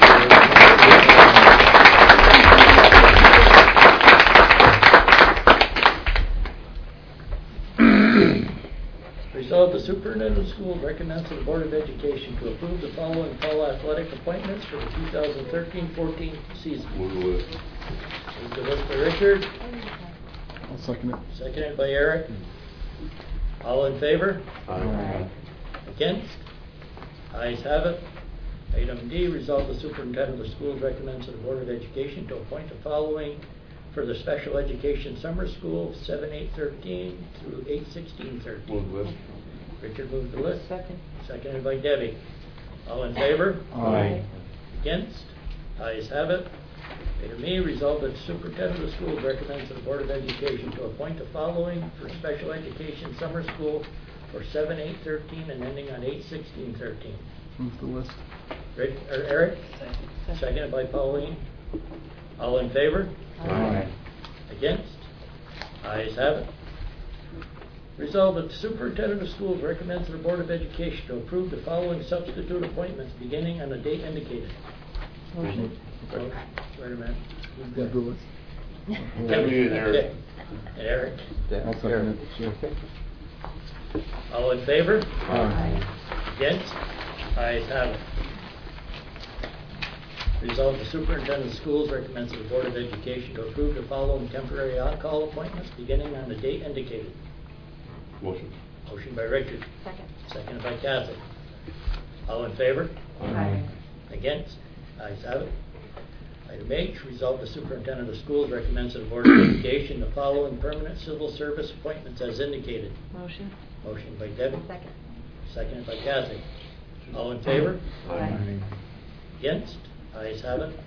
Resolved, the superintendent of schools recommends to the Board of Education to approve the following fall athletic appointments for the 2013-14 season. Move the list. Move the list by Richard, I'll second it. seconded by Eric. All in favor? Aye. Against? Ayes have it. Item D, resolve the superintendent of schools recommends to the Board of Education to appoint the following for the special education summer school 7/8/13 through 8/16/13. Move the list. Richard moved the list. Second. Seconded by Debbie. All in favor? Aye. Against? Ayes have it. Item E, resolve that the superintendent of schools recommends to the Board of Education to appoint the following for special education summer school for 7/8/13 and ending on 8/16/13. Move the list. Eric? Seconded by Pauline. All in favor? Aye. Against? Ayes have it. Resolved that the superintendent of schools recommends to the Board of Education to approve the following substitute appointments beginning on the date indicated. Motion. Wait a minute. Move the list. Debbie and Eric. Okay. And Eric. I'll second it. Sure. All in favor? Aye. Against? Ayes have it. Resolved, the superintendent of schools recommends to the Board of Education to approve the following temporary on-call appointments beginning on the date indicated. Motion. Motion by Richard. Second. Seconded by Kathy. All in favor? Aye. Against? Ayes have it. Item H, resolve the superintendent of schools recommends to the Board of Education the following permanent civil service appointments as indicated. Motion. Motion by Debbie. Second. Seconded by Kathy. All in favor? Aye. Against? Ayes have it.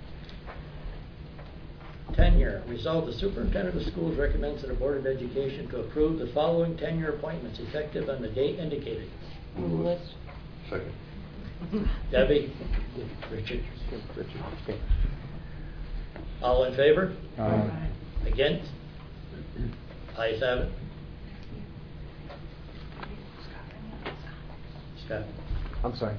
Tenure. Resolve the superintendent of schools recommends to the Board of Education to approve the following tenure appointments effective on the date indicated. Move the list. Second. Debbie? Richard? Richard. Okay. All in favor? Aye. Against? Ayes have it. Scott? I'm sorry.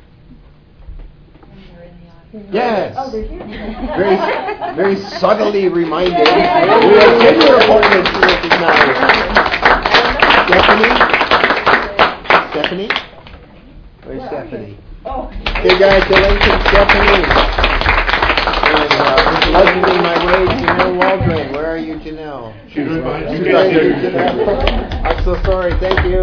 Yes. Oh, they're here. Very subtly reminded. We have tenure appointments to recognize. Stephanie? Where's Stephanie? Oh. Congratulations, Stephanie. And just legending my way, Janelle Waldron. Where are you, Janelle? She's right behind you. Thank you, Janelle. I'm so sorry. Thank you.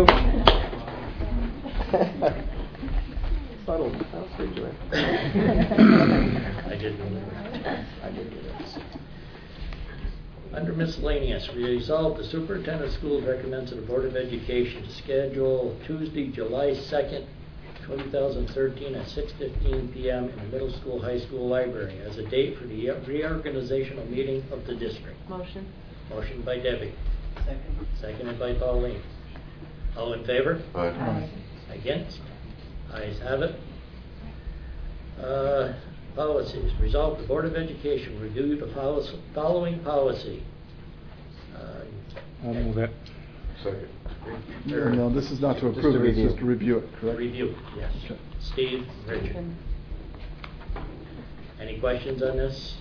Subtle. That was good, Joanne. I did do this. Under miscellaneous, resolve the superintendent of schools recommends to the Board of Education to schedule Tuesday, July 2nd, 2013 at 6:15 p.m. in the middle school, high school library as a date for the reorganizational meeting of the district. Motion. Motion by Debbie. Second. Seconded by Pauline. All in favor? Aye. Against? Ayes have it. Policies. Resolve the Board of Education review the following policy. I'll move it. Second. No, this is not to Just approve to it, it's review. just to review it, correct? Review, yes. Okay. Steve, Richard. Any questions on this?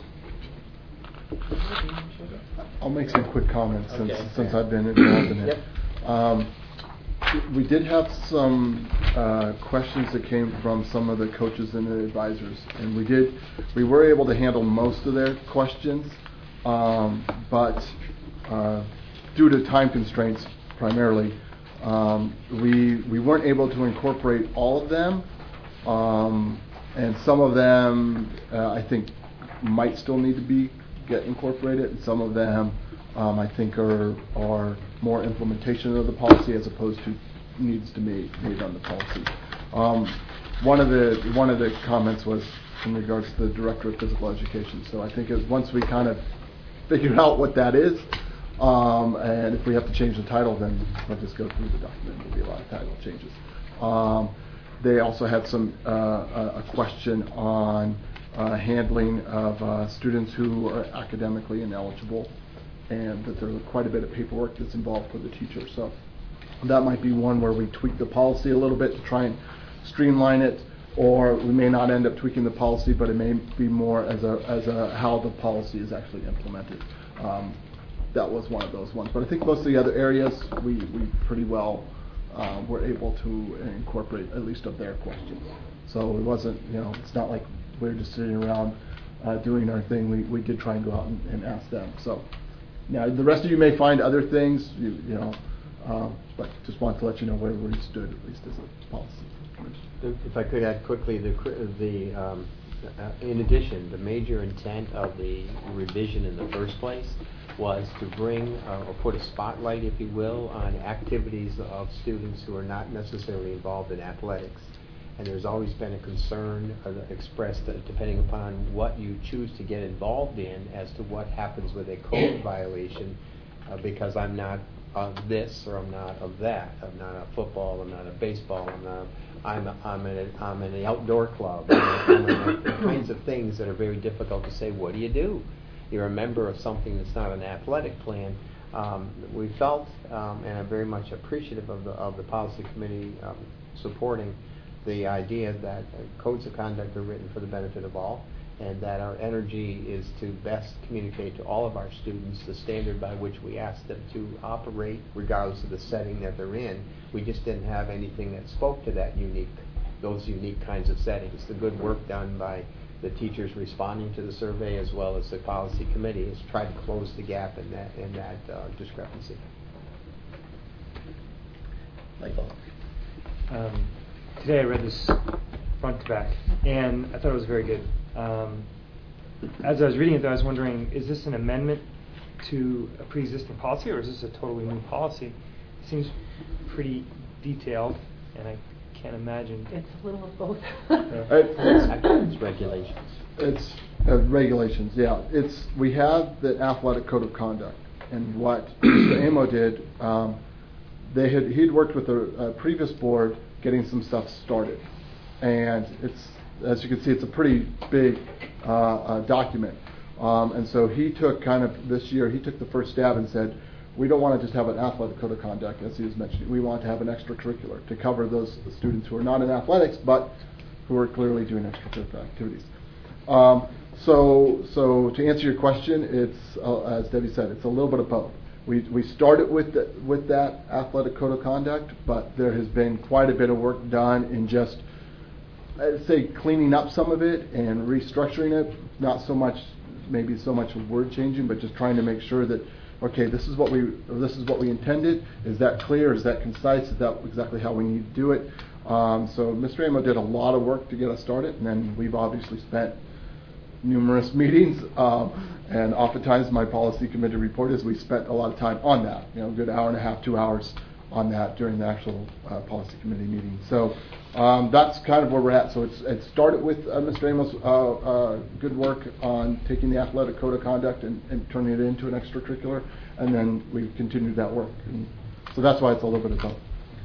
I'll make some quick comments Okay. since I've been involved in it. Yep. We did have some questions that came from some of the coaches and the advisors, and we were able to handle most of their questions, but due to time constraints primarily, we weren't able to incorporate all of them, and some of them I think might still need to get incorporated, and some of them I think are more implementation of the policy as opposed to needs to be made on the policy. One of the comments was in regards to the director of physical education. So I think once we kind of figure out what that is, and if we have to change the title, then we'll just go through the document. There'll be a lot of title changes. They also had a question on handling of students who are academically ineligible, and that there's quite a bit of paperwork that's involved for the teacher. So that might be one where we tweak the policy a little bit to try and streamline it, or we may not end up tweaking the policy, but it may be more as a how the policy is actually implemented. That was one of those ones. But I think most of the other areas we pretty well were able to incorporate at least of their questions. So it wasn't, it's not like we're just sitting around doing our thing. We did try and go out and ask them. So now the rest of you may find other things, but just want to let you know where we stood, at least as a policy. If I could add quickly, in addition, the major intent of the revision in the first place was to bring or put a spotlight, if you will, on activities of students who are not necessarily involved in athletics. And there's always been a concern expressed depending upon what you choose to get involved in as to what happens with a code violation because I'm not of this or I'm not of that. I'm not a football, I'm not a baseball, I'm in the outdoor club. I'm in the kinds of things that are very difficult to say, what do you do? You're a member of something that's not an athletic plan. We felt, and I'm very much appreciative of the policy committee supporting the idea that codes of conduct are written for the benefit of all, and that our energy is to best communicate to all of our students the standard by which we ask them to operate regardless of the setting that they're in. We just didn't have anything that spoke to those unique kinds of settings. The good work done by the teachers responding to the survey as well as the policy committee has tried to close the gap in that discrepancy. Michael. Today I read this front to back, and I thought it was very good. As I was reading it, though, I was wondering, is this an amendment to a pre-existing policy, or is this a totally new policy? It seems pretty detailed, and I can't imagine. It's a little of both. It's regulations. It's regulations, yeah. We have the athletic code of conduct, and what Mr. Amo did, he'd worked with a previous board getting some stuff started, and as you can see, it's a pretty big document. And so he took this year, he took the first stab and said, we don't want to just have an athletic code of conduct, as he was mentioning. We want to have an extracurricular to cover those students who are not in athletics, but who are clearly doing extracurricular activities. So to answer your question, it's, as Debbie said, it's a little bit of both. We started with that athletic code of conduct, but there has been quite a bit of work done in just, I'd say, cleaning up some of it and restructuring it. Not so much word changing, but just trying to make sure that, okay, this is what we intended. Is that clear? Is that concise? Is that exactly how we need to do it? So Mr. Amo did a lot of work to get us started, and then we've obviously spent numerous meetings, and oftentimes my policy committee report is we spent a lot of time on that, a good hour and a half, 2 hours on that during the actual policy committee meeting. So that's kind of where we're at. So it started with Mr. Amos' good work on taking the athletic code of conduct and turning it into an extracurricular, and then we've continued that work. And so that's why it's a little bit of both.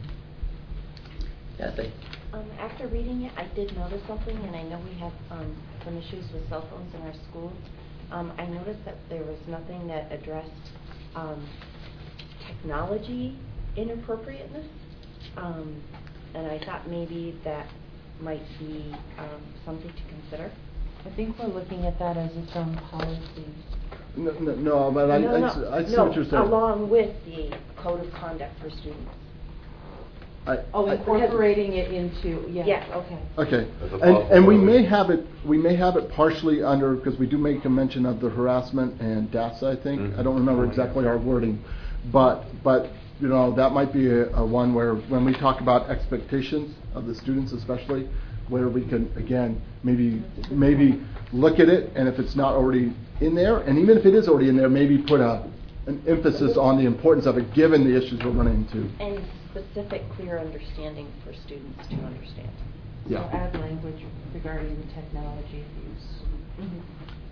Kathy. After reading it, I did notice something, and I know we have some issues with cell phones in our schools. I noticed that there was nothing that addressed technology inappropriateness. And I thought maybe that might be something to consider. I think we're looking at that as its own policy. No, but I see what you're saying. Along with the code of conduct for students. Incorporating it into, yeah. Yeah. Okay. Okay, As a and possible we way. may have it partially under, because we do make a mention of the harassment and DASA, I think. Mhm. I don't remember exactly our wording, but you know, that might be a one where when we talk about expectations of the students especially, where we can, again, maybe look at it, and if it's not already in there, and even if it is already in there, maybe put an emphasis on the importance of it given the issues we're running into. And specific, clear understanding for students to understand. Yeah. So add language regarding the technology use. Mm-hmm.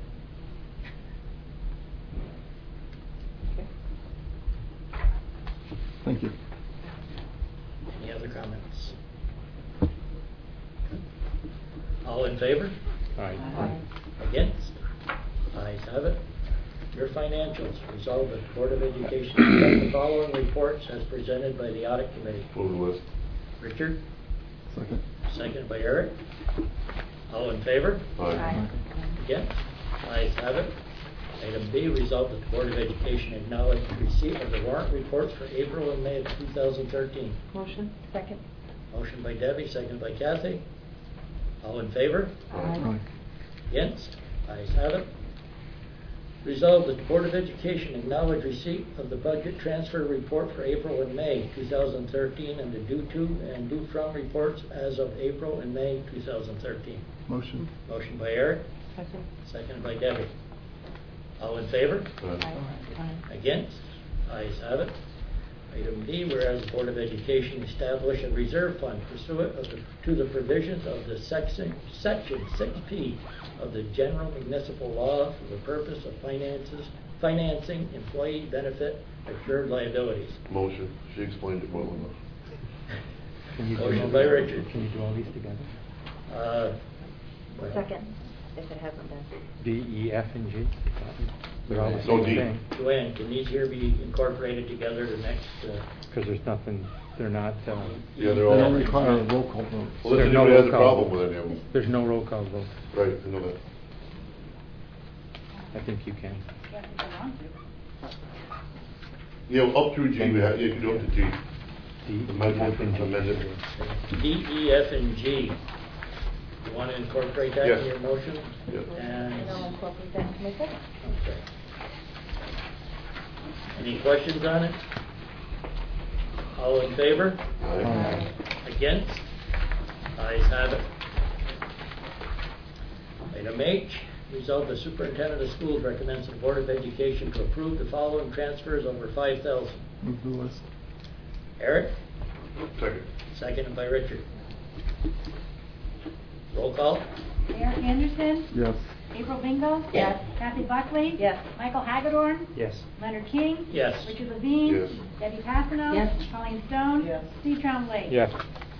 Thank you. Any other comments? All in favor? Aye. Against? Ayes have it. Your financials. Resolved that the Board of Education accept the following reports as presented by the Audit Committee. Move the list. Richard? Second. Second by Eric. All in favor? Aye. Against? Ayes have it. Item B, resolved that the Board of Education acknowledge the receipt of the warrant reports for April and May of 2013. Motion? Second. Motion by Debbie, second by Kathy. All in favor? Aye. Against? Ayes have it. Resolved that the Board of Education acknowledge receipt of the budget transfer report for April and May 2013 and the due to and due from reports as of April and May 2013. Motion. Motion by Eric, Second? second by Debbie. All in favor? Aye. Against? Ayes have it. Item D, whereas the Board of Education establish a reserve fund pursuant to the provisions of the section 6P of the General Municipal Law for the purpose of financing employee benefit accrued liabilities. Motion. She explained it well enough. Can you do Motion all by these- Richard. Can you do all these together? Well, Second, if it hasn't been. D, E, F, and G? They're all the No same D. thing. Joanne, can these here be incorporated together the next, Because there's nothing, they're not, Yeah, they're They all. don't require a roll call vote. Well, if There's no anybody has a roll call. problem with any of them. there's no roll call vote. Right, I know that. I think you can. You know, up through G, you can do up to G. D, Amendment, F, and G. amended. D, E, F, and G? You want to incorporate that Yes. in your motion? Yes. And I'll And, incorporate that into my second. okay. Any questions on it? All in favor? Aye. Against? Ayes have it. Item H, resolve the superintendent of schools recommends the Board of Education to approve the following transfers over $5,000. Move the list. Eric, Second. seconded by Richard. Roll call? Eric Anderson, Yes. April Bingo. Yes. Kathy Buckley. Yes. Michael Hagedorn. Yes. Leonard King. Yes. Richard Levine. Yes. Debbie Passano. Yes. Colleen Stone. Yes. Steve Trombley. Yes.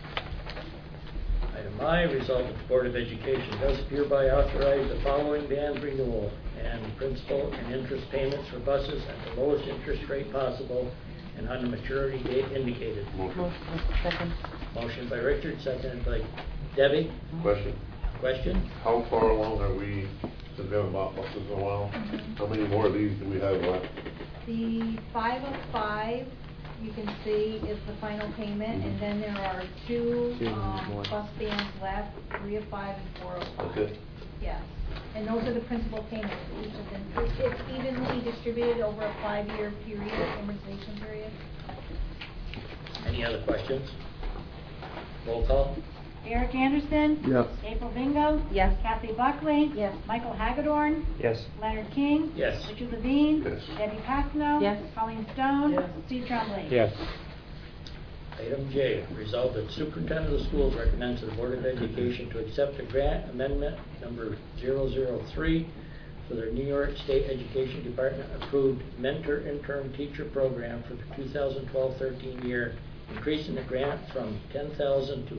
Item I, resolve that the Board of Education does hereby authorize the following band renewal and principal and interest payments for buses at the lowest interest rate possible and on the maturity date indicated. Motion. Second? Motion by Richard, seconded by Debbie. Question. Question? How far along are we, since we haven't bought buses in a while? How many more of these do we have left? The 5 of 5, you can see, is the final payment, and then there are two Two and one. bus bands left, 3 of 5 and 4 of 5. That's it? Yes, and those are the principal payments for each of them. It's evenly distributed over a 5-year period, amortization period. Any other questions? Roll call? Eric Anderson. Yes. April Bingo. Yes. Kathy Buckley. Yes. Michael Hagedorn. Yes. Leonard King. Yes. Richard Levine. Yes. Debbie Passano. Yes. Colleen Stone. Yes. Steve Trombley. Yes. Item J, resolve that superintendent of schools recommends to the Board of Education to accept a grant amendment number 003 for their New York State Education Department approved mentor intern teacher program for the 2012-13 year, increasing the grant from $10,000 to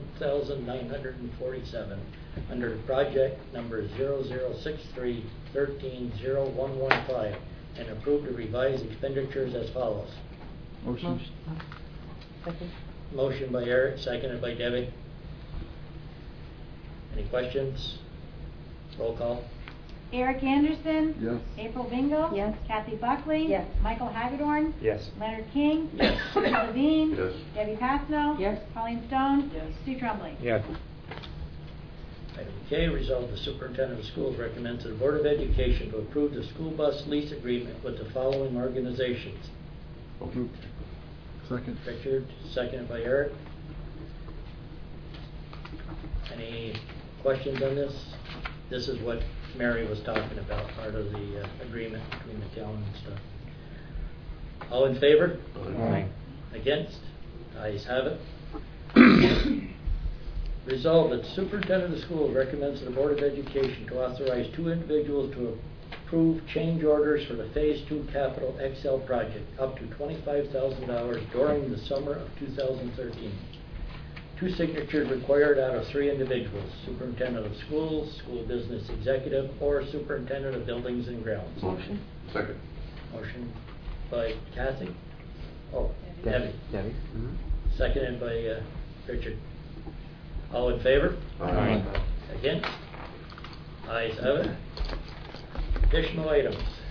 $11,947 under the project number 0063-130115 and approve the revised expenditures as follows. Motion. Second. Motion by Eric, seconded by Debbie. Any questions? Roll call. Eric Anderson. Yes. April Bingle. Yes. Kathy Buckley. Yes. Michael Hagedorn. Yes. Leonard King. Yes. Steve Levine. Yes. Debbie Pasno. Yes. Colleen Stone. Yes. Stu Trumbull. Yes. Item K, resolve the superintendent of schools recommends to the Board of Education to approve the school bus lease agreement with the following organizations. Approved. Second. Richard, seconded by Eric. Any questions on this? This is what Mary was talking about, part of the agreement between the town and stuff. All in favor? Aye. Against? Ayes have it. Resolved that the superintendent of schools recommends to the Board of Education to authorize 2 individuals to approve change orders for the Phase 2 Capital XL project up to $25,000 during the summer of 2013. 2 signatures required out of 3 individuals: superintendent of schools, school business executive, or superintendent of buildings and grounds. Motion. Second. Motion by Kathy. Oh, Debbie. Debbie? Mhm. Seconded by Richard. All in favor? Aye. Against? Ayes have it. Additional items.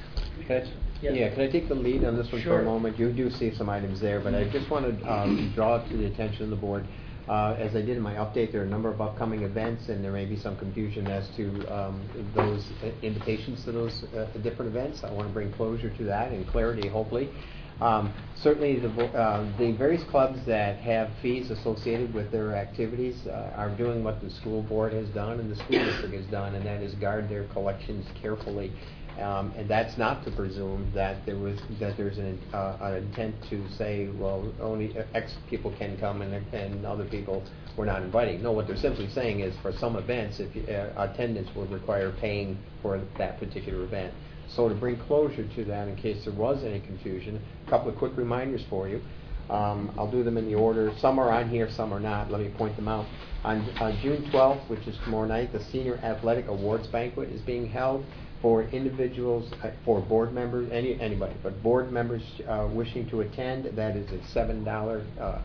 Yeah, can I take the lead on this one for Sure. a moment? You do see some items there, but I just want to draw to the attention of the board. As I did in my update, there are a number of upcoming events, and there may be some confusion as to those invitations to those different events. I want to bring closure to that and clarity, hopefully. Certainly, the various clubs that have fees associated with their activities are doing what the school board has done and the school district has done, and that is guard their collections carefully. And that's not to presume that there's an intent to say, well, only X people can come and other people we're not inviting. No, what they're simply saying is for some events, if attendance will require paying for that particular event. So to bring closure to that, in case there was any confusion, a couple of quick reminders for you. I'll do them in the order. Some are on here, some are not. Let me point them out. On June 12th, which is tomorrow night, the Senior Athletic Awards Banquet is being held for individuals, for board members, anybody, but board members wishing to attend. That is a $7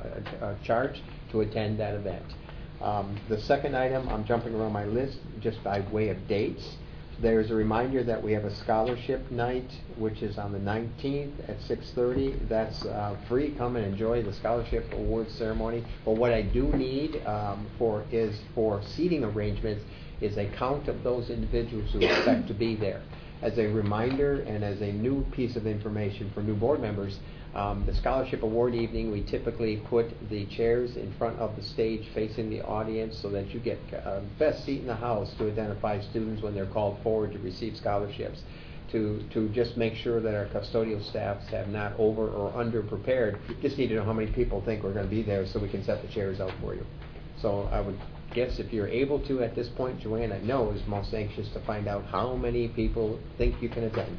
charge to attend that event. The second item, I'm jumping around my list just by way of dates. There's a reminder that we have a scholarship night, which is on the 19th at 6:30. That's free. Come and enjoy the scholarship awards ceremony. But what I do need for seating arrangements is a count of those individuals who expect to be there. As a reminder and as a new piece of information for new board members, the scholarship award evening, we typically put the chairs in front of the stage facing the audience so that you get best seat in the house to identify students when they're called forward to receive scholarships. To just make sure that our custodial staffs have not over or under prepared. Just need to know how many people think we're going to be there so we can set the chairs out for you. So I would guess if you're able to at this point, Joanne, I know, is most anxious to find out how many people think you can attend.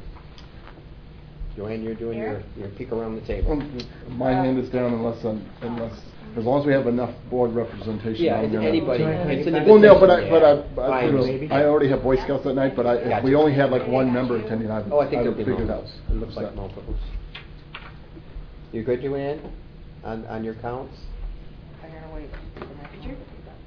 Joanne, you're doing your peek around the table. My hand is down unless as long as we have enough board representation. Yeah, I'm anybody. gonna- It's an Well, no, invitation, I already have Boy Scouts that night, but if Gotcha. we only had like one member attending, I Oh, I think there'll would be figure it out. multiples. It looks like multiples. You good, Joanne, on your counts? I gotta wait for the next one.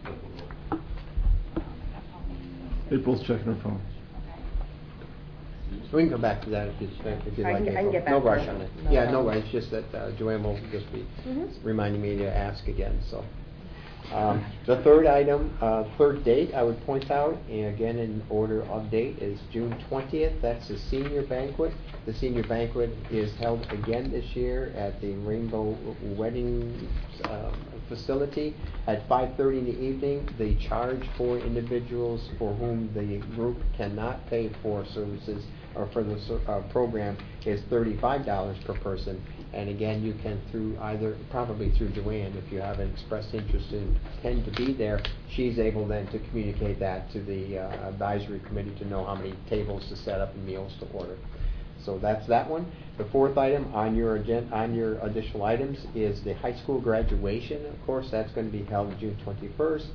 April's checking her phone. We can come back to that if you'd I like. can April. get back No to rush it. on it. No Yeah, no problem. worries. Just that Joanne will just be Mhm. reminding me to ask again. So, the third item, third date I would point out, and again in order of date, is June 20th. That's the senior banquet. The senior banquet is held again this year at the Rainbow Wedding facility at 5:30 in the evening. The charge for individuals for whom the group cannot pay for services or for the program is $35 per person. And again, you can probably through Joanne, if you have an expressed interest in tend to be there, she's able then to communicate that to the advisory committee to know how many tables to set up and meals to order. So that's that one. The fourth item on your additional items is the high school graduation. Of course, that's going to be held June 21st.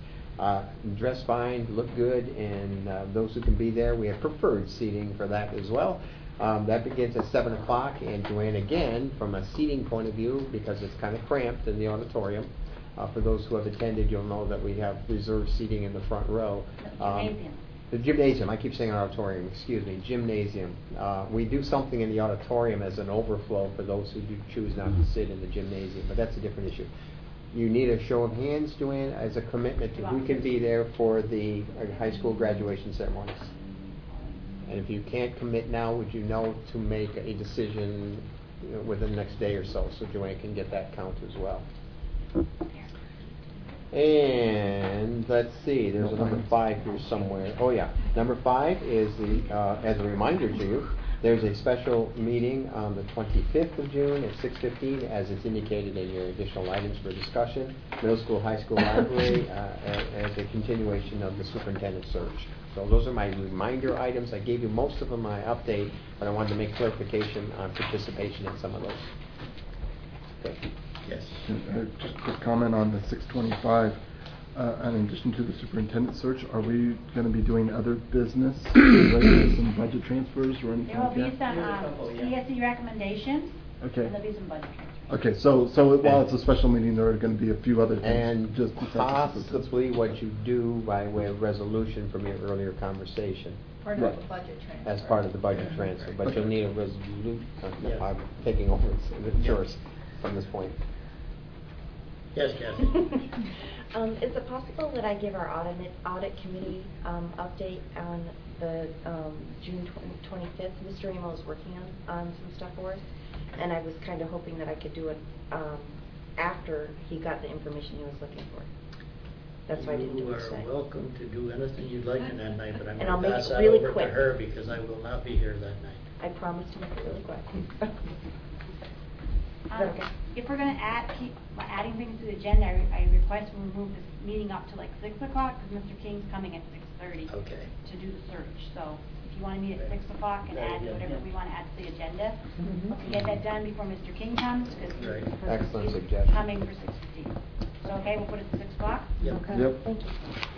Dress fine, look good, and those who can be there, we have preferred seating for that as well. That begins at 7 o'clock, and Joanne, again, from a seating point of view, because it's kind of cramped in the auditorium, for those who have attended, you'll know that we have reserved seating in the front row. Gymnasium. The gymnasium, I keep saying auditorium, excuse me, gymnasium. We do something in the auditorium as an overflow for those who do choose not to sit in the gymnasium, but that's a different issue. You need a show of hands, Joanne, as a commitment to who can be there for the high school graduation ceremonies. And if you can't commit now, would you know to make a decision within the next day or so Joanne can get that count as well? And let's see, there's a number 5 here somewhere. Oh yeah, number 5 is as a reminder to you, there's a special meeting on the 25th of June at 6:15, as is indicated in your additional items for discussion. Middle school, high school library, as a continuation of the superintendent search. So those are my reminder items. I gave you most of them my update, but I wanted to make clarification on participation in some of those. Okay. Yes. Just a quick comment on the 625. In addition to the superintendent search, are we going to be doing other business, like some budget transfers or anything There will like be that? some CSE recommendations. Okay. And there'll be some budget transfers. Okay, so while it's a special meeting, there are going to be a few other things. And just besides the superintendent. possibly what you do by way of resolution from your earlier conversation. Part of the budget transfer. As part of the budget transfer, but you'll need a resolution. I'm taking over yours from this point. Yes, Kathy. Is it possible that I give our audit committee update on the June 25th? Mr. Emo is working on some stuff for us, and I was kind of hoping that I could do it after he got the information he was looking for. That's why I didn't do it today. You are welcome to do anything you'd like in that night, but I'm And I'll going to make pass it that really over quick. to her because I will not be here that night. I promise to make it really quick. Is that okay? If we're going to keep adding things to the agenda, I request we move this meeting up to like 6 o'clock because Mr. King's coming at 6:30 Okay. to do the search. So if you want to meet at 6 o'clock and add whatever we want to add to the agenda, to get that done before Mr. King comes because Excellent he's suggestion. coming for 6:15. So okay, we'll put it to 6 o'clock? Yep. Okay. Yep. Thank you.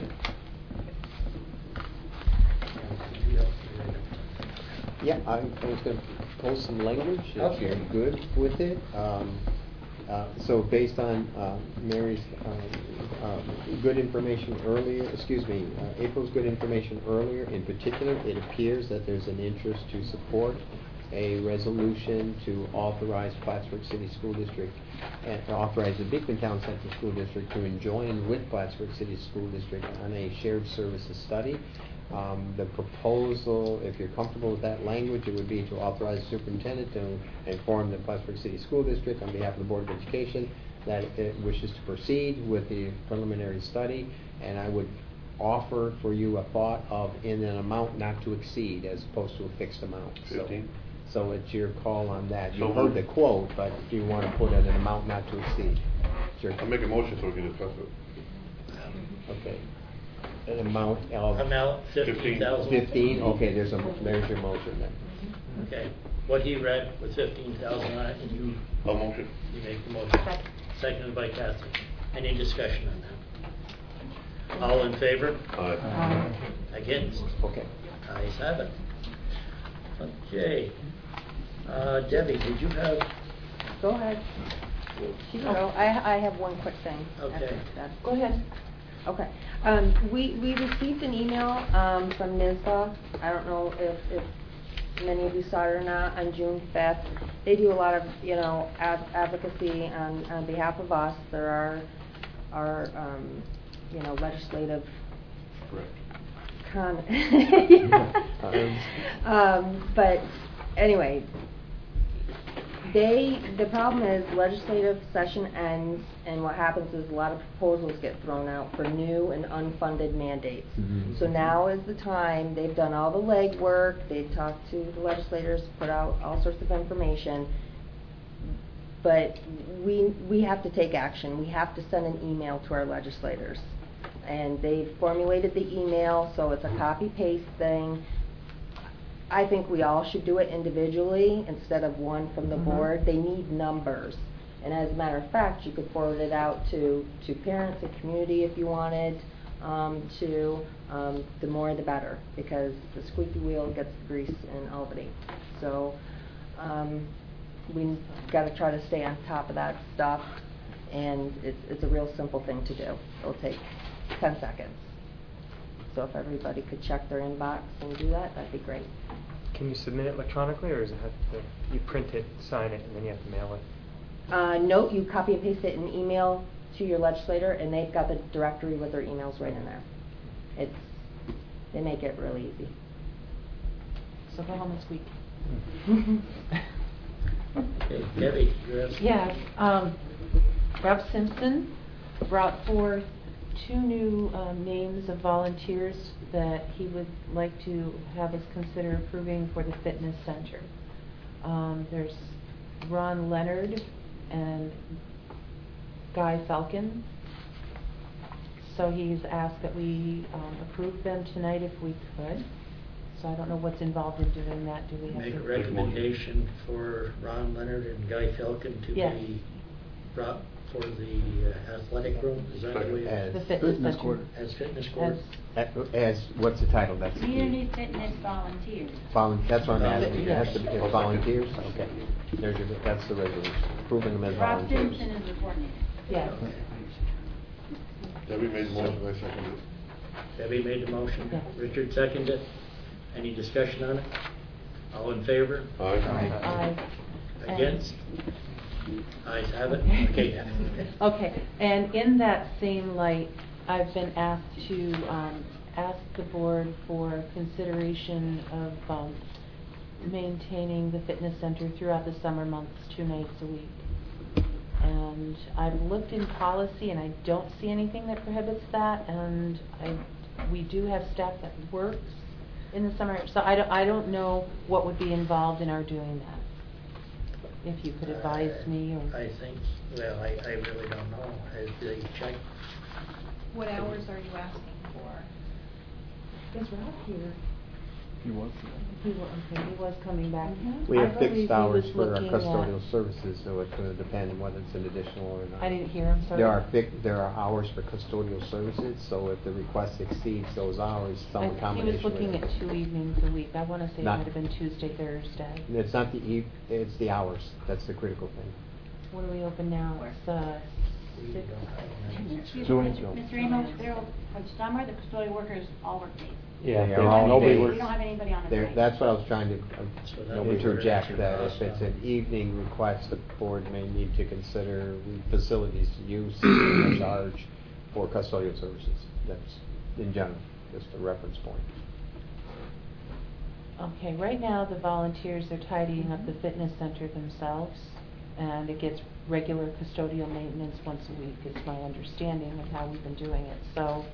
Yeah, I was going to post some language if you're good with it. So based on Mary's good information earlier, April's good information earlier, in particular, it appears that there's an interest to support a resolution to authorize Plattsburgh City School District and authorize the Beekman Town Central School District to join with Plattsburgh City School District on a shared services study. The proposal, if you're comfortable with that language, it would be to authorize the superintendent to inform the Plattsburgh City School District on behalf of the Board of Education that it wishes to proceed with the preliminary study, and I would offer for you a thought of in an amount not to exceed as opposed to a fixed amount. 15? So it's your call on that. You So heard moved. the quote, but do you want to put in an amount not to exceed? Sure. I'll make a motion so we can discuss it. Okay. An amount of? Amount 15,000. 15, okay, there's your motion then. Okay. What he read was 15,000 on it, and you motion. You make the motion. Seconded by Kathy. Any discussion on that? All in favor? Aye. Against? Okay. Ayes have it. Okay. Debbie, did you have? Go ahead. No, I have one quick thing. Okay. Go ahead. Okay. We received an email from NISBA. I don't know if many of you saw it or not, on June 5th. They do a lot of, advocacy on behalf of us. There are legislative but anyway, the problem is legislative session ends, and what happens is a lot of proposals get thrown out for new and unfunded mandates. Mm-hmm. So now is the time. They've done all the legwork. They've talked to the legislators, put out all sorts of information. But we have to take action. We have to send an email to our legislators. And they've formulated the email, so it's a copy-paste thing. I think we all should do it individually instead of one from the board. They need numbers. And as a matter of fact, you could forward it out to parents and community if you wanted to. The more the better, because the squeaky wheel gets the grease in Albany. So we got to try to stay on top of that stuff, and it's a real simple thing to do. It'll take 10 seconds. So if everybody could check their inbox and do that, that'd be great. Can you submit it electronically, or is it have to, you print it, sign it, and then you have to mail it? No, you copy and paste it in email to your legislator, and they've got the directory with their emails right in there. They make it really easy. So go home and squeak. Okay, Debbie, you're up. Yes, Rob Simpson brought forth 2 new names of volunteers that he would like to have us consider approving for the fitness center. There's Ron Leonard and Guy Falcon. So he's asked that we approve them tonight if we could. So I don't know what's involved in doing that. Do we have Make to a recommendation for Ron Leonard and Guy Falcon to Yes. be brought for the athletic room? Is that the way? As the fitness center. court. As fitness court? As, what's the title? That's the Community Fitness Volunteers. That's what I'm asking. It Yes. has to be volunteers? Okay. That's the resolution. Approving them as Rob volunteers. Simpson is the coordinator. Yes. Debbie made the motion, I seconded it. Debbie made the motion. Yes. Richard seconded it. Any discussion on it? All in favor? Aye. Against? Ayes have it. Okay. Okay, and in that same light, I've been asked to ask the board for consideration of maintaining the fitness center throughout the summer months, 2 nights a week. And I've looked in policy, and I don't see anything that prohibits that, and we do have staff that works in the summer, so I don't know what would be involved in our doing that. If you could advise me, or... I think, well, I really don't know. Has they checked? What hours are you asking for? Is Rob here? He was. He was coming back. We have I believe fixed he hours was for our looking custodial at- services, so it's going to depend on whether it's an additional or not. I didn't hear him, sorry. There are hours for custodial services, so if the request exceeds those hours, some He accommodation. was looking at 2 evenings a week. I want to say it Not- might have been Tuesday, Thursday. It's not it's the hours. That's the critical thing. What are we open now? It's 6. Excuse So me, it's- Mr. Amos, for summer, the custodial workers all work days. Yeah, They are all nobody days. works. We don't have anybody on a night. That's what I was trying to So that would interject, be that cost if it's down. an evening request, the board may need to consider facilities use and charge for custodial services. That's, in general, just a reference point. Okay, right now the volunteers are tidying up the fitness center themselves, and it gets regular custodial maintenance once a week, is my understanding of how we've been doing it. So,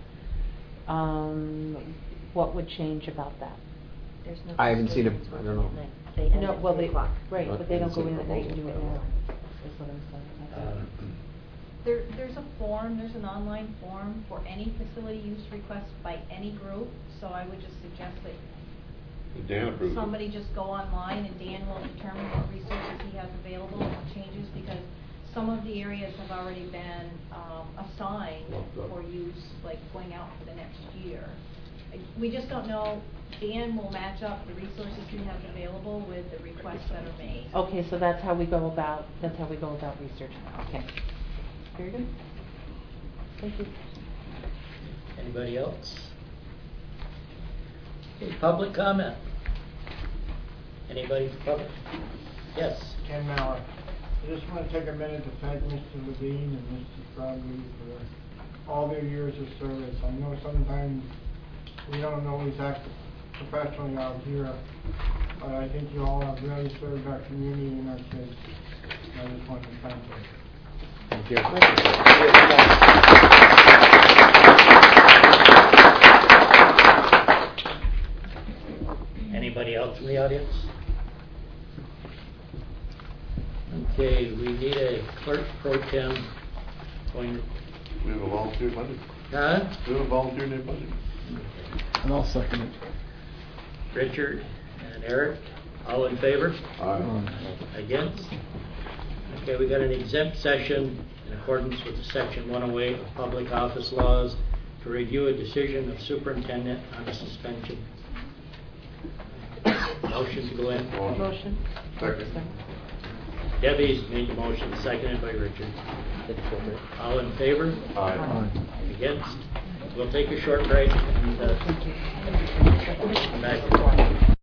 what would change about that? There's no I haven't seen custodians I don't know. working at night. They end No, at well, 3 o'clock. right, but they don't go in at night and do it Proposal. now, is what I'm saying. There's a form, there's an online form for any facility use request by any group, so I would just suggest that Dan approved it. somebody just go online and Dan will determine what resources he has available and what changes, because some of the areas have already been assigned for use, like going out for the next year. We just don't know, Dan will match up the resources he has available with the requests that are made. Okay, so that's how we go about research. Okay. Very good. Thank you. Anybody else? Okay, public comment. Anybody for public? Yes. Ken Mauer. I just want to take a minute to thank Mr. Levine and Mr. Crosby for all their years of service. I know sometimes we don't always act professionally out here, but I think you all have really served our community and our kids. I just want to thank you. Thank you. Anybody else from the audience? Okay, we need a clerk pro tem going. We have a volunteer budget. Huh? We have a volunteer named budget. And I'll second it. Richard and Eric, all in favor? Aye. Against? Okay, we got an exempt session in accordance with the Section 108 of Public Office Laws to review a decision of superintendent on a suspension. Motion to go in. Motion. Second. Debbie's made the motion, seconded by Richard. All in favor? Aye. Against? We'll take a short break and come back.